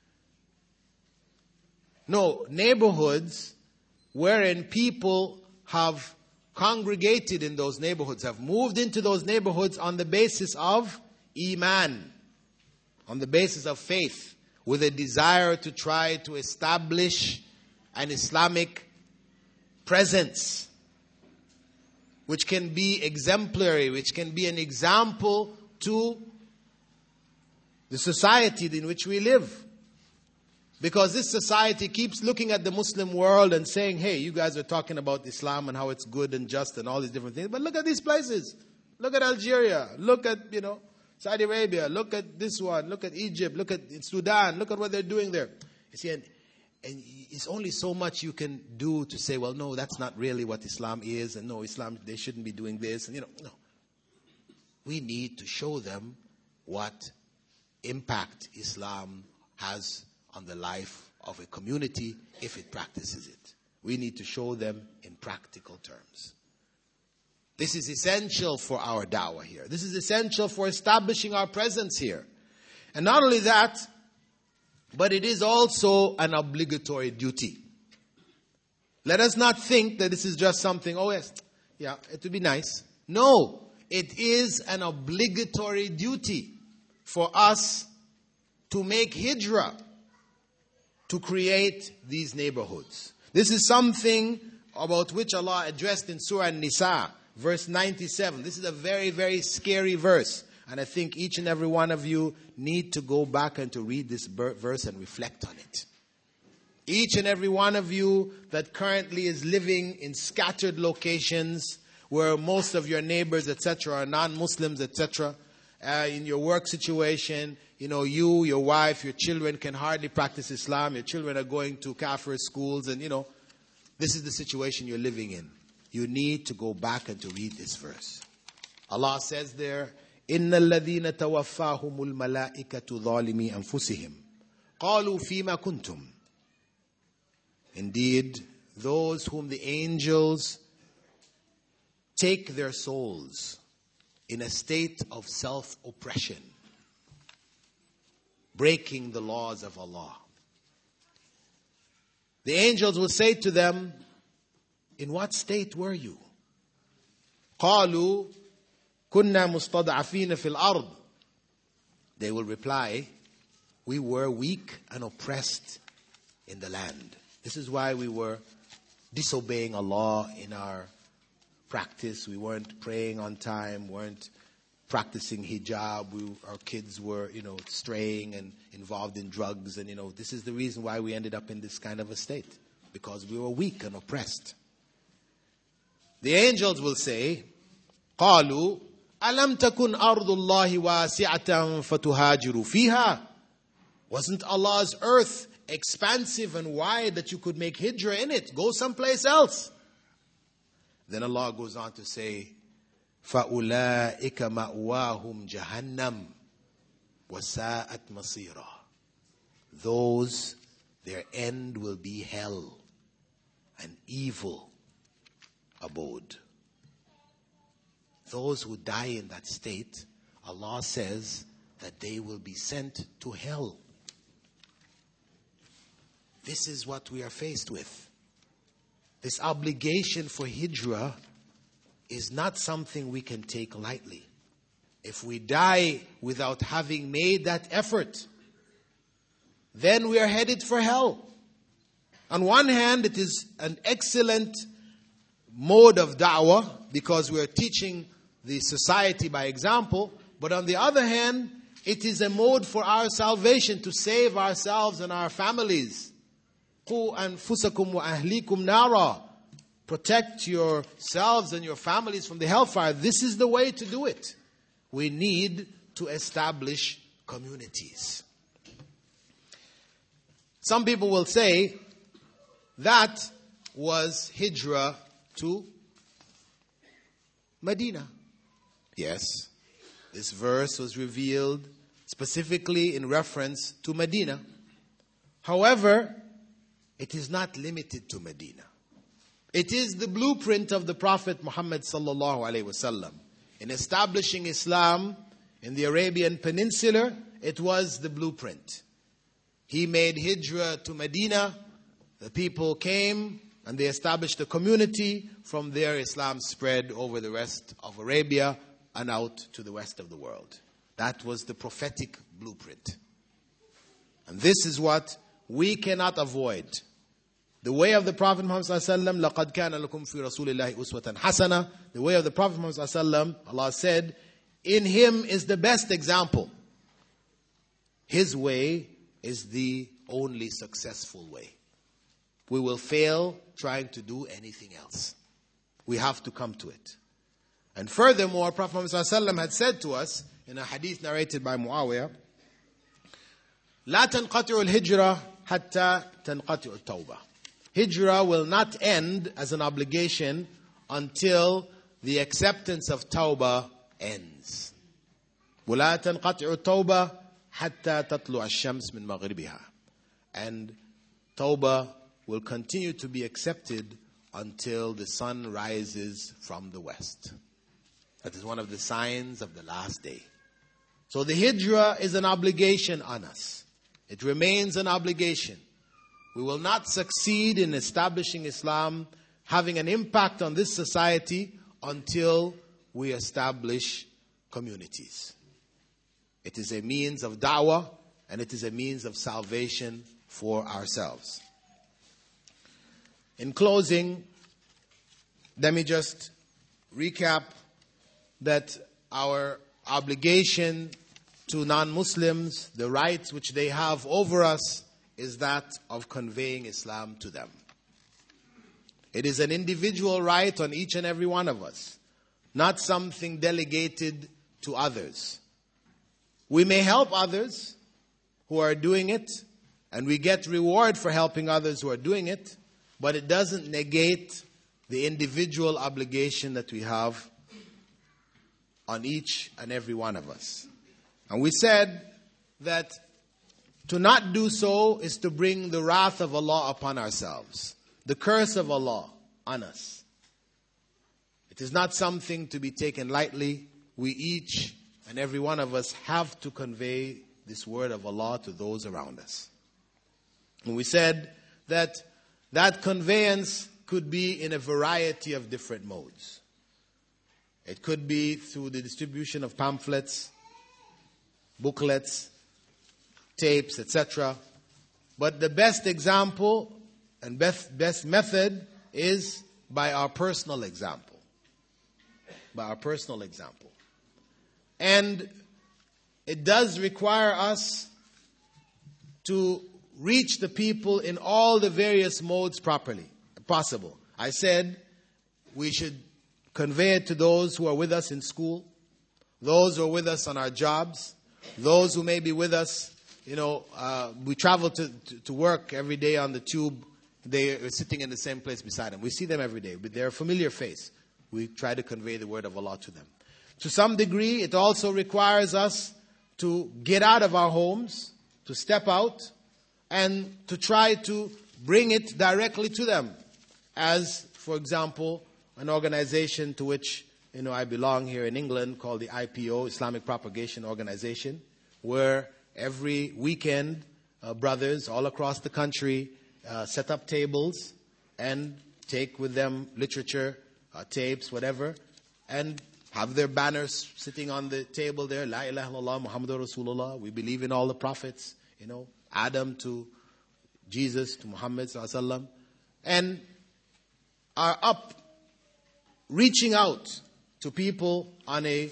No, neighborhoods wherein people have congregated in those neighborhoods, have moved into those neighborhoods on the basis of Iman, on the basis of faith, with a desire to try to establish an Islamic presence, which can be exemplary, which can be an example to the society in which we live. Because this society keeps looking at the Muslim world and saying, hey, you guys are talking about Islam and how it's good and just and all these different things. But look at these places. Look at Algeria. Look at, Saudi Arabia. Look at this one. Look at Egypt. Look at Sudan. Look at what they're doing there. You see, and it's only so much you can do to say, well, no, that's not really what Islam is. And no, Islam, they shouldn't be doing this. And, no. We need to show them what impact Islam has on the life of a community if it practices it. We need to show them in practical terms. This is essential for our da'wah here. This is essential for establishing our presence here. And not only that, but it is also an obligatory duty. Let us not think that this is just something, it would be nice. No, it is an obligatory duty for us to make hijrah, to create these neighborhoods. This is something about which Allah addressed in Surah An-Nisa, verse 97. This is a very, very scary verse. And I think each and every one of you need to go back and to read this verse and reflect on it. Each and every one of you that currently is living in scattered locations where most of your neighbors, etc., are non-Muslims, etc., in your work situation, you, your wife, your children can hardly practice Islam. Your children are going to kafir schools, and this is the situation you're living in. You need to go back and to read this verse. Allah says there, إِنَّ الَّذِينَ تَوَفَّاهُمُ الْمَلَائِكَةُ ظَالِمِي أَنفُسِهِمْ قَالُوا فِيمَا كُنْتُمْ. Indeed, those whom the angels take their souls in a state of self-oppression, breaking the laws of Allah. The angels will say to them, in what state were you? قَالُوا كُنَّا مُسْتَضْعَفِينَ فِي الْأَرْضِ. They will reply, we were weak and oppressed in the land. This is why we were disobeying Allah in our practice. We weren't praying on time, weren't practicing hijab. Our kids were, straying and involved in drugs. And, this is the reason why we ended up in this kind of a state. Because we were weak and oppressed. The angels will say, قَالُوا أَلَمْ تَكُنْ أَرْضُ اللَّهِ وَاسِعَةً فَتُهَاجِرُوا فِيهَا. Wasn't Allah's earth expansive and wide that you could make hijrah in it? Go someplace else. Then Allah goes on to say, فَأُولَٰئِكَ مَأْوَاهُمْ جَهَنَّمْ وَسَاءَتْ مَصِيرًا. Those, their end will be hell, an evil abode. Those who die in that state, Allah says that they will be sent to hell. This is what we are faced with. This obligation for hijrah is not something we can take lightly. If we die without having made that effort, then we are headed for hell. On one hand, it is an excellent mode of da'wah because we are teaching the society by example. But on the other hand, it is a mode for our salvation, to save ourselves and our families. قُوا أَنفُسَكُمْ وَأَهْلِيكُمْ نَارًا. Protect yourselves and your families from the hellfire. This is the way to do it. We need to establish communities. Some people will say that was hijrah to Medina. Yes, this verse was revealed specifically in reference to Medina. However, it is not limited to Medina. It is the blueprint of the Prophet Muhammad sallallahu alaihi wasallam. In establishing Islam in the Arabian Peninsula, it was the blueprint. He made hijrah to Medina. The people came and they established a community. From there, Islam spread over the rest of Arabia and out to the rest of the world. That was the prophetic blueprint. And this is what we cannot avoid. The way of the Prophet Muhammad sallallahu alaihi wasallam, لَقَدْ كَانَ لَكُمْ فِي رَسُولِ اللَّهِ أُسْوَةً حَسَنَةً. The way of the Prophet Muhammad sallallahu alaihi wasallam, Allah said, in him is the best example. His way is the only successful way. We will fail trying to do anything else. We have to come to it. And furthermore, Prophet Muhammad sallallahu alaihi wasallam had said to us in a hadith narrated by Muawiyah, لا تنقطع الهجرة حتى تنقطع التوبة. Hijrah will not end as an obligation until the acceptance of Tawbah ends. ولا تنقطع التوبة حتى تطلع الشمس من مغربها. And Tawbah will continue to be accepted until the sun rises from the west. That is one of the signs of the last day. So the hijrah is an obligation on us. It remains an obligation. We will not succeed in establishing Islam, having an impact on this society, until we establish communities. It is a means of da'wah, and it is a means of salvation for ourselves. In closing, let me just recap that our obligation to non-Muslims, the rights which they have over us, is that of conveying Islam to them. It is an individual right on each and every one of us, not something delegated to others. We may help others who are doing it, and we get reward for helping others who are doing it, but it doesn't negate the individual obligation that we have on each and every one of us. And we said that to not do so is to bring the wrath of Allah upon ourselves, the curse of Allah on us. It is not something to be taken lightly. We each and every one of us have to convey this word of Allah to those around us. And we said that that conveyance could be in a variety of different modes. It could be through the distribution of pamphlets, booklets, tapes, etc. But the best example and best method is by our personal example. By our personal example. And it does require us to reach the people in all the various modes possible. I said we should convey it to those who are with us in school, those who are with us on our jobs, those who may be with us, we travel to work every day on the tube. They are sitting in the same place beside them. We see them every day, but they're a familiar face. We try to convey the word of Allah to them. To some degree, it also requires us to get out of our homes, to step out, and to try to bring it directly to them. As, for example, an organization to which I belong here in England called the IPO, Islamic Propagation Organization, where every weekend brothers all across the country set up tables and take with them literature, tapes, whatever, and have their banners sitting on the table there. La ilaha illallah, Muhammadur Rasulullah. We believe in all the prophets, Adam to Jesus to Muhammad sallallahu alaihi wasallam, and are up reaching out to people on a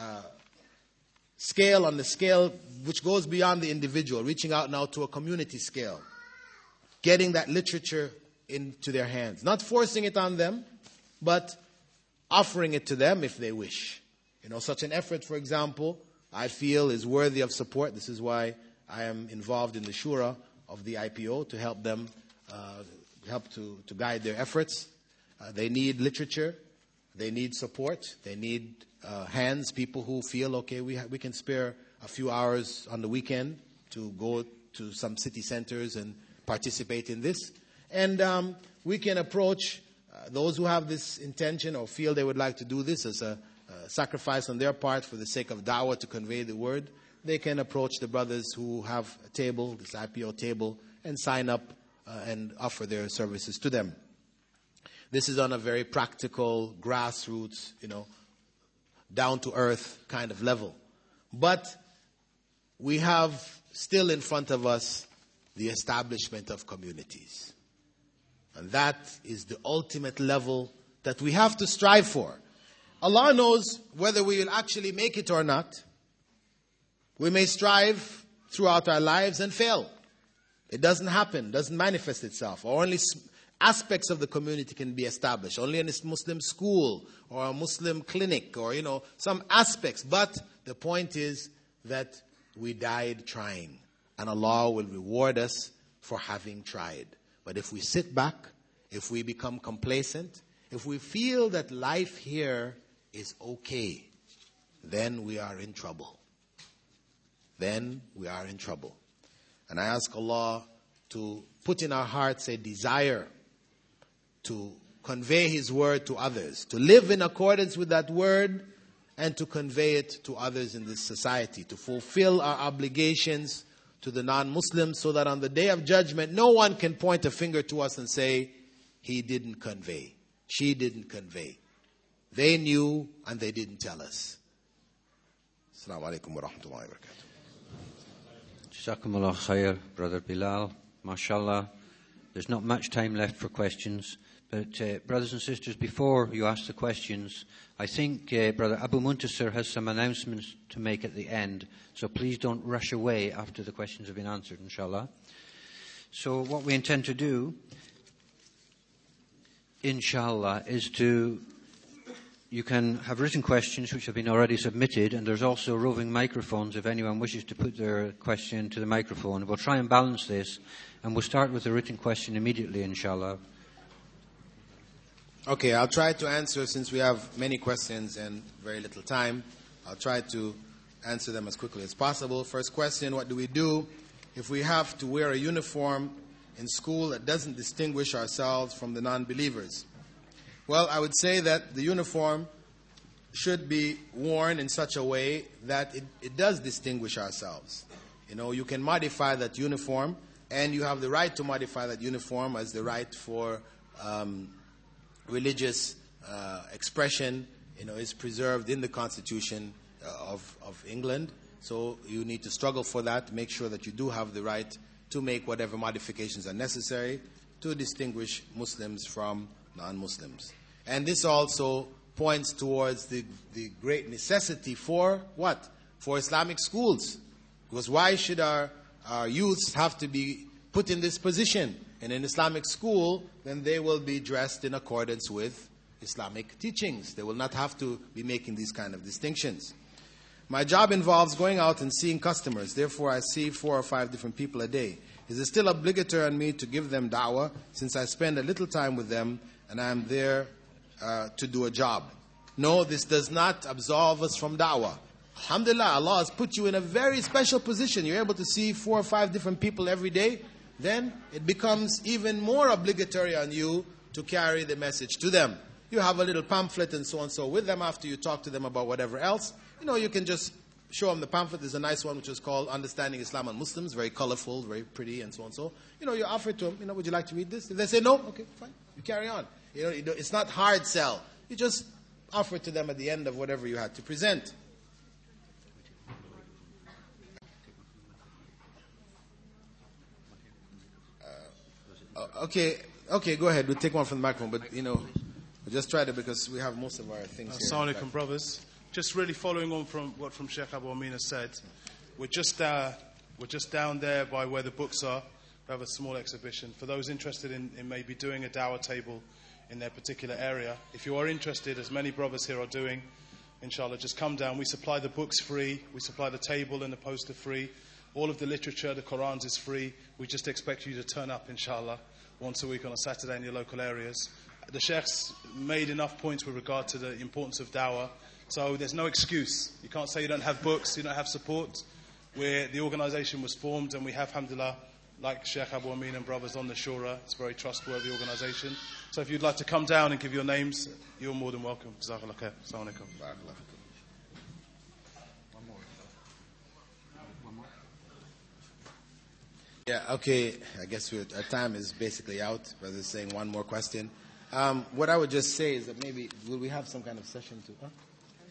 scale which goes beyond the individual, reaching out now to a community scale, getting that literature into their hands, not forcing it on them, but offering it to them if they wish. Such an effort, for example, I feel is worthy of support. This is why I am involved in the shura of the IPO, to help them, help to guide their efforts. They need literature. They need support. They need hands, people who feel, okay, we can spare a few hours on the weekend to go to some city centers and participate in this. And we can approach those who have this intention or feel they would like to do this as a sacrifice on their part for the sake of da'wah to convey the word. They can approach the brothers who have a table, this IPO table, and sign up and offer their services to them. This is on a very practical, grassroots, down-to-earth kind of level. But we have still in front of us the establishment of communities. And that is the ultimate level that we have to strive for. Allah knows whether we will actually make it or not. We may strive throughout our lives and fail. It doesn't happen, doesn't manifest itself. Or only aspects of the community can be established. Only in a Muslim school or a Muslim clinic or, some aspects. But the point is that we died trying. And Allah will reward us for having tried. But if we sit back, if we become complacent, if we feel that life here is okay, then we are in trouble. Then we are in trouble. And I ask Allah to put in our hearts a desire to convey His word to others, to live in accordance with that word, and to convey it to others in this society, to fulfill our obligations to the non-Muslims, so that on the Day of Judgment, no one can point a finger to us and say, he didn't convey, she didn't convey. They knew and they didn't tell us. Assalamu alaikum wa rahmatullahi wa barakatuh. Jazakumullah khair, Brother Bilal. MashaAllah. There's not much time left for questions. But brothers and sisters, before you ask the questions, I think Brother Abu Muntasir has some announcements to make at the end. So please don't rush away after the questions have been answered, inshallah. So what we intend to do, inshallah, is to, you can have written questions which have been already submitted, and there's also roving microphones if anyone wishes to put their question to the microphone. We'll try and balance this, and we'll start with the written question immediately, inshallah. Okay, I'll try to answer, since we have many questions and very little time. I'll try to answer them as quickly as possible. First question, what do we do if we have to wear a uniform in school that doesn't distinguish ourselves from the non-believers? Well, I would say that the uniform should be worn in such a way that it does distinguish ourselves. You know, you can modify that uniform, and you have the right to modify that uniform as the right for religious expression, you know, is preserved in the Constitution of England. So you need to struggle for that, make sure that you do have the right to make whatever modifications are necessary to distinguish Muslims from non-Muslims. And this also points towards the great necessity for what? For Islamic schools. Because why should our youths have to be put in this position? In an Islamic school, then they will be dressed in accordance with Islamic teachings. They will not have to be making these kind of distinctions. My job involves going out and seeing customers. Therefore, I see 4 or 5 different people a day. Is it still obligatory on me to give them da'wah, since I spend a little time with them and I am there to do a job? No, this does not absolve us from da'wah. Alhamdulillah, Allah has put you in a very special position. You're able to see 4 or 5 different people every day. Then it becomes even more obligatory on you to carry the message to them. You have a little pamphlet and so on so with them after you talk to them about whatever else. You know, you can just show them the pamphlet. There's a nice one which is called Understanding Islam and Muslims, very colorful, very pretty and so on so. You know, you offer it to them, you know, would you like to read this? If they say no, okay, fine, you carry on. You know, it's not hard sell. You just offer it to them at the end of whatever you had to present. Okay, go ahead. We'll take one from the microphone, but you know, we'll just try to, because we have most of our things here. Assalamu alaikum, brothers. Just really following on from what Sheikh Abu Amina said, we're just down there by where the books are. We have a small exhibition for those interested in maybe doing a dawah table in their particular area. If you are interested, as many brothers here are doing, inshallah, just come down. We supply the books free. We supply the table and the poster free. All of the literature, the Qurans is free. We just expect you to turn up, inshallah, once a week on a Saturday in your local areas. The Sheikh's made enough points with regard to the importance of dawah. So there's no excuse. You can't say you don't have books, you don't have support. The organisation was formed, and we have, alhamdulillah, like Sheikh Abu Amin and brothers on the Shura. It's a very trustworthy organisation. So if you'd like to come down and give your names, you're more than welcome. Jazakallah khair. Assalamu alaikum. Yeah, okay. I guess our time is basically out. Brother is saying one more question. What I would just say is that maybe, will we have some kind of session too? Huh?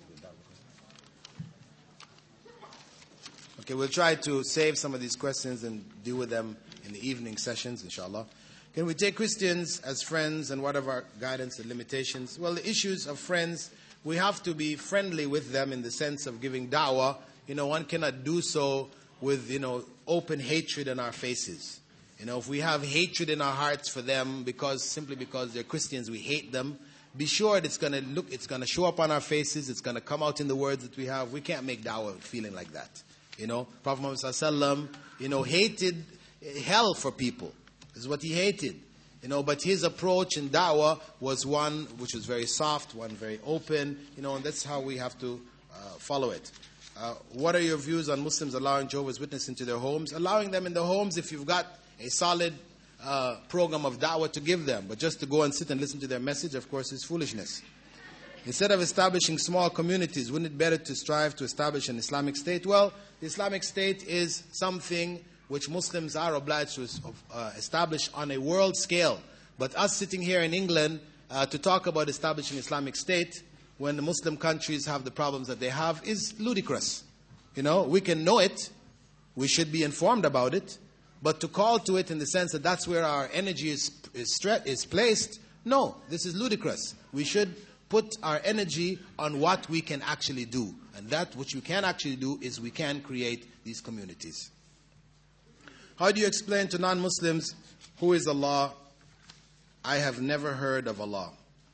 Okay, we'll try to save some of these questions and deal with them in the evening sessions, inshallah. Can we take Christians as friends, and what are our guidance and limitations? Well, the issues of friends, we have to be friendly with them in the sense of giving da'wah. You know, one cannot do so with, you know, open hatred in our faces. You know, if we have hatred in our hearts for them simply because they're Christians, we hate them, be sure that it's going to show up on our faces, it's going to come out in the words that we have. We can't make da'wah feeling like that. You know, Prophet Muhammad ﷺ, you know, hated hell for people. This is what he hated. You know, but his approach in da'wah was one which was very soft, one very open, you know, and that's how we have to follow it. What are your views on Muslims allowing Jehovah's Witnesses into their homes? Allowing them in the homes if you've got a solid program of da'wah to give them. But just to go and sit and listen to their message, of course, is foolishness. Instead of establishing small communities, wouldn't it be better to strive to establish an Islamic State? Well, the Islamic State is something which Muslims are obliged to establish on a world scale. But us sitting here in England to talk about establishing Islamic State when the Muslim countries have the problems that they have is ludicrous. You know, we can know it. We should be informed about it. But to call to it in the sense that that's where our energy is placed, no, this is ludicrous. We should put our energy on what we can actually do. And that which we can actually do is we can create these communities. How do you explain to non-Muslims who is Allah? I have never heard of Allah.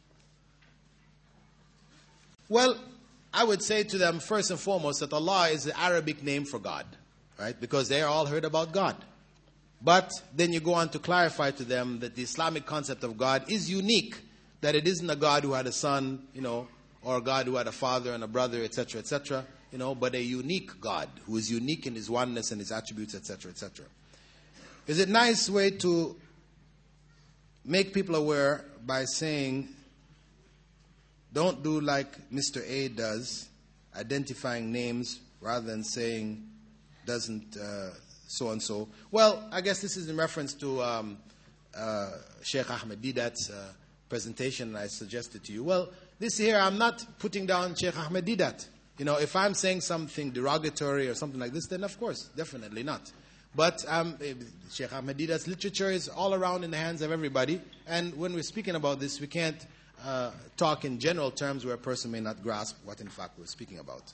Well, I would say to them first and foremost that Allah is the Arabic name for God, right? Because they all heard about God. But then you go on to clarify to them that the Islamic concept of God is unique, that it isn't a God who had a son, or a God who had a father and a brother, etc., etc., but a unique God who is unique in his oneness and his attributes, etc., etc. Is it a nice way to make people aware by saying, don't do like Mr. A does, identifying names rather than saying doesn't so-and-so. Well, I guess this is in reference to Sheikh Ahmed Didat's presentation I suggested to you. Well, this here, I'm not putting down Sheikh Ahmed Didat. If I'm saying something derogatory or something like this, then of course, definitely not. But Sheikh Ahmed Didat's literature is all around in the hands of everybody. And when we're speaking about this, we can't talk in general terms where a person may not grasp what in fact we're speaking about.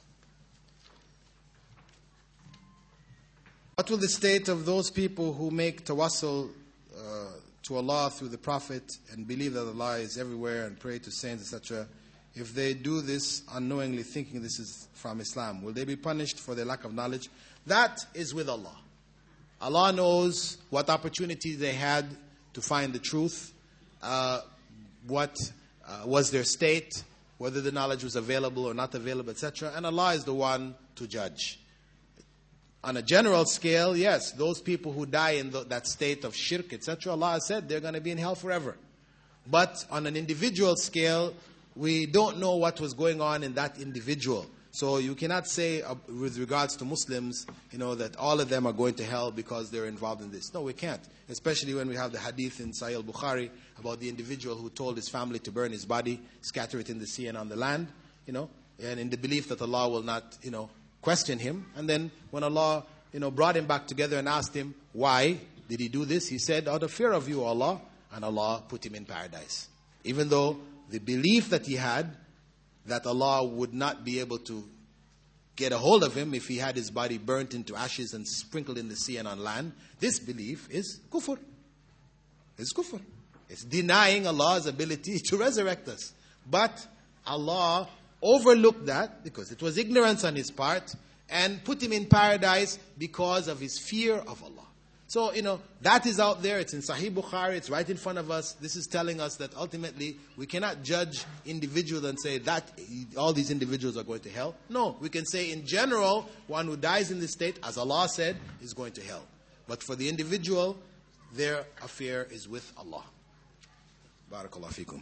What will the state of those people who make tawassul to Allah through the Prophet and believe that Allah is everywhere and pray to saints, etc., if they do this unknowingly thinking this is from Islam? Will they be punished for their lack of knowledge? That is with Allah. Allah knows what opportunities they had to find the truth, what was their state, whether the knowledge was available or not available, etc. And Allah is the one to judge. On a general scale, yes, those people who die in that state of shirk, etc., Allah has said they're going to be in hell forever. But on an individual scale, we don't know what was going on in that individual. So you cannot say with regards to Muslims, that all of them are going to hell because they're involved in this. No, we can't. Especially when we have the hadith in Sahih al-Bukhari about the individual who told his family to burn his body, scatter it in the sea and on the land, and in the belief that Allah will not, question him. And then when Allah, brought him back together and asked him, why did he do this? He said, out of fear of you, Allah. And Allah put him in paradise. Even though the belief that he had, that Allah would not be able to get a hold of him if he had his body burnt into ashes and sprinkled in the sea and on land, this belief is kufr. It's kufr. It's denying Allah's ability to resurrect us. But Allah overlooked that because it was ignorance on his part and put him in paradise because of his fear of Allah. So, that is out there. It's in Sahih Bukhari. It's right in front of us. This is telling us that ultimately we cannot judge individuals and say that all these individuals are going to hell. No, we can say in general, one who dies in this state, as Allah said, is going to hell. But for the individual, their affair is with Allah. Barakallahu feekum.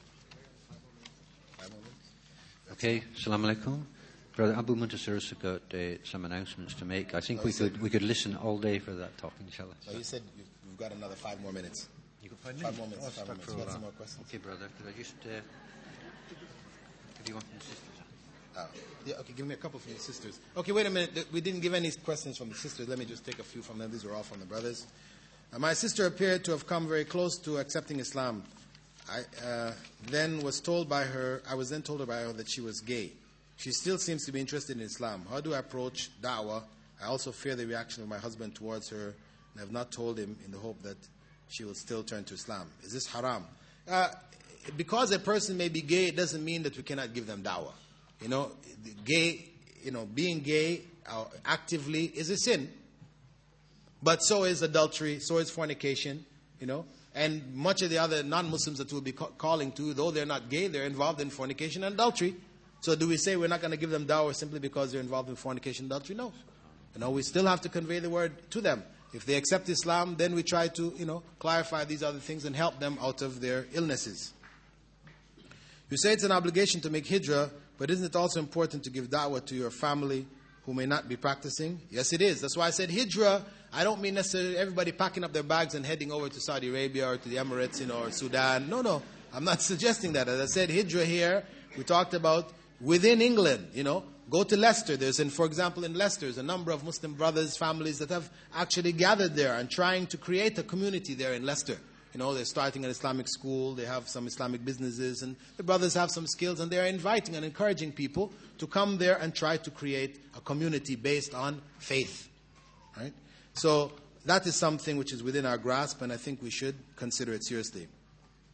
Okay, Assalamu alaikum. Brother Abu Muntasir has got some announcements to make. I think we could listen all day for that talk, inshallah. No, you said you've got another 5 more minutes. You got 5 minutes? 5 more minutes. 5 more minutes. You got some more questions? Okay, brother. Could I just... do you want from the sisters? Yeah, okay, give me a couple from the sisters. Okay, wait a minute. We didn't give any questions from the sisters. Let me just take a few from them. These are all from the brothers. My sister appeared to have come very close to accepting Islam. I was then told by her that she was gay. She still seems to be interested in Islam. How do I approach da'wah? I also fear the reaction of my husband towards her and have not told him in the hope that she will still turn to Islam. Is this haram? Because a person may be gay, it doesn't mean that we cannot give them da'wah. Being gay actively is a sin. But so is adultery, so is fornication, And much of the other non-Muslims that we'll be calling to, though they're not gay, they're involved in fornication and adultery. So do we say we're not going to give them dawah simply because they're involved in fornication and adultery? No. We still have to convey the word to them. If they accept Islam, then we try to, clarify these other things and help them out of their illnesses. You say it's an obligation to make hijrah, but isn't it also important to give da'wah to your family who may not be practicing? Yes, it is. That's why I said hijrah. I don't mean necessarily everybody packing up their bags and heading over to Saudi Arabia or to the Emirates, or Sudan. No. I'm not suggesting that. As I said, hijrah here, we talked about within England, go to Leicester. For example, in Leicester, there's a number of Muslim brothers, families that have actually gathered there and trying to create a community there in Leicester. They're starting an Islamic school, they have some Islamic businesses, and the brothers have some skills, and they're inviting and encouraging people to come there and try to create a community based on faith. Right? So that is something which is within our grasp, and I think we should consider it seriously.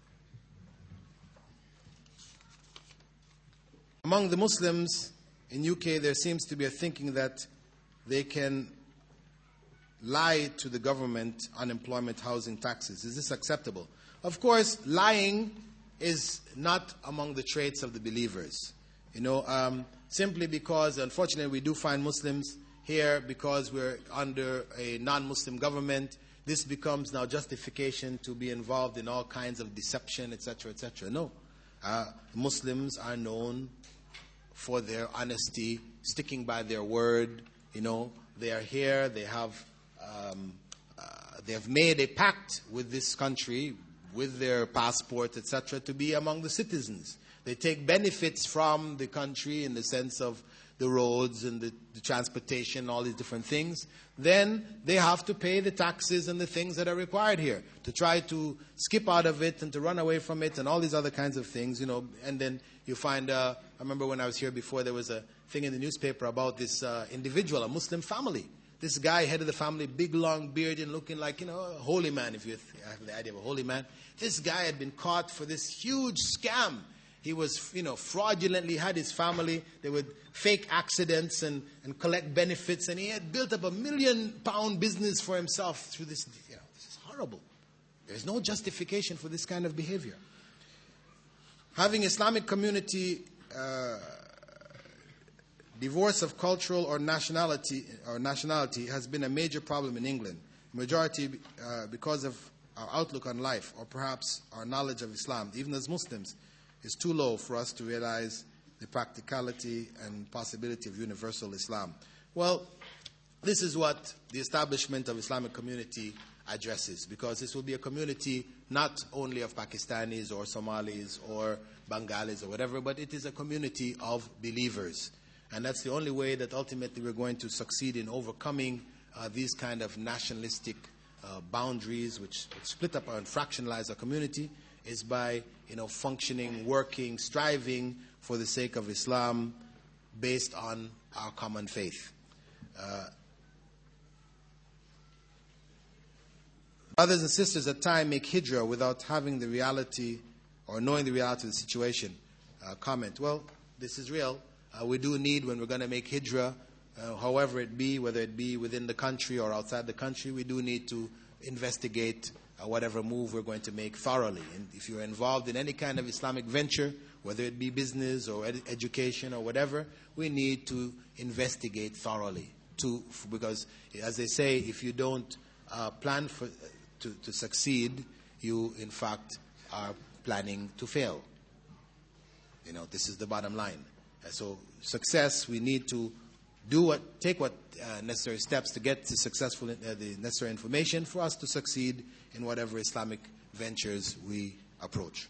Among the Muslims in UK, there seems to be a thinking that they can lie to the government, unemployment, housing, taxes. Is this acceptable? Of course, lying is not among the traits of the believers. Simply because, unfortunately, we do find Muslims here because we're under a non-Muslim government. This becomes now justification to be involved in all kinds of deception, etc., etc. No. Muslims are known for their honesty, sticking by their word. They are here. They have made a pact with this country, with their passport, etc., to be among the citizens. They take benefits from the country in the sense of the roads and the transportation, all these different things. Then they have to pay the taxes and the things that are required here. To try to skip out of it and to run away from it and all these other kinds of things, And then you find, I remember when I was here before, there was a thing in the newspaper about this individual, a Muslim family. This guy, head of the family, big long beard and looking like, a holy man, if you have the idea of a holy man. This guy had been caught for this huge scam. He was, fraudulently had his family. They would fake accidents and collect benefits. And he had built up £1 million business for himself through this. This is horrible. There's no justification for this kind of behavior. Having Islamic community divorce of cultural or nationality has been a major problem in England. Majority because of our outlook on life, or perhaps our knowledge of Islam, even as Muslims, is too low for us to realize the practicality and possibility of universal Islam. Well, this is what the establishment of Islamic community addresses, because this will be a community not only of Pakistanis or Somalis or Bengalis or whatever, but it is a community of believers. And that's the only way that ultimately we're going to succeed in overcoming these kind of nationalistic boundaries which split up and fractionalize our community, is by functioning, working, striving for the sake of Islam based on our common faith. Brothers and sisters at times make hijrah without having the reality or knowing the reality of the situation. Comment. Well, this is real. We do need, when we're going to make hijrah, however it be, whether it be within the country or outside the country, we do need to investigate whatever move we're going to make thoroughly. And if you're involved in any kind of Islamic venture, whether it be business or education or whatever, we need to investigate thoroughly. Because, as they say, if you don't plan to succeed, you, in fact, are planning to fail. This is the bottom line. So success, we need to take what necessary steps to get the necessary information for us to succeed in whatever Islamic ventures we approach.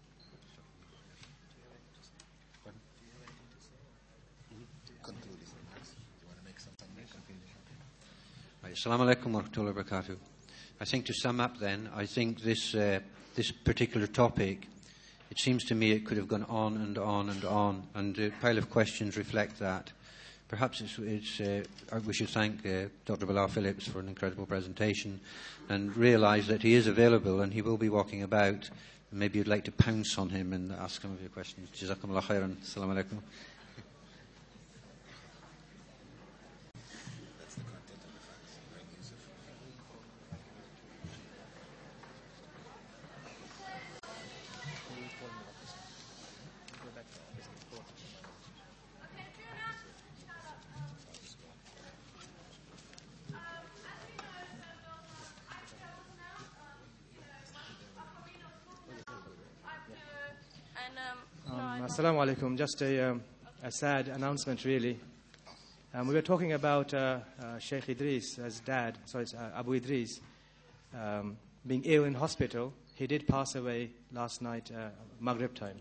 Assalamu alaikum wa rahmatullahi wa barakatuh. I think to sum up then, I think this particular topic, it seems to me it could have gone on and on and on, and the pile of questions reflect that. Perhaps we should thank Dr. Bilal Phillips for an incredible presentation and realise that he is available and he will be walking about. Maybe you'd like to pounce on him and ask some of your questions. Jazakumullah khairan. Assalamu alaikum. Assalamu alaikum. Just a sad announcement, really. We were talking about Sheikh Idris' dad, Abu Idris, being ill in hospital. He did pass away last night, Maghrib time.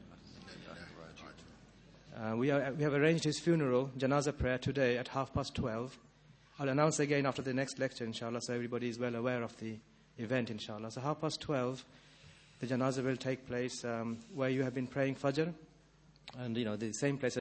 We have arranged his funeral, Janazah prayer, today at 12:30. I'll announce again after the next lecture, inshallah, so everybody is well aware of the event, inshallah. So 12:30, the Janazah will take place where you have been praying Fajr. And, the same place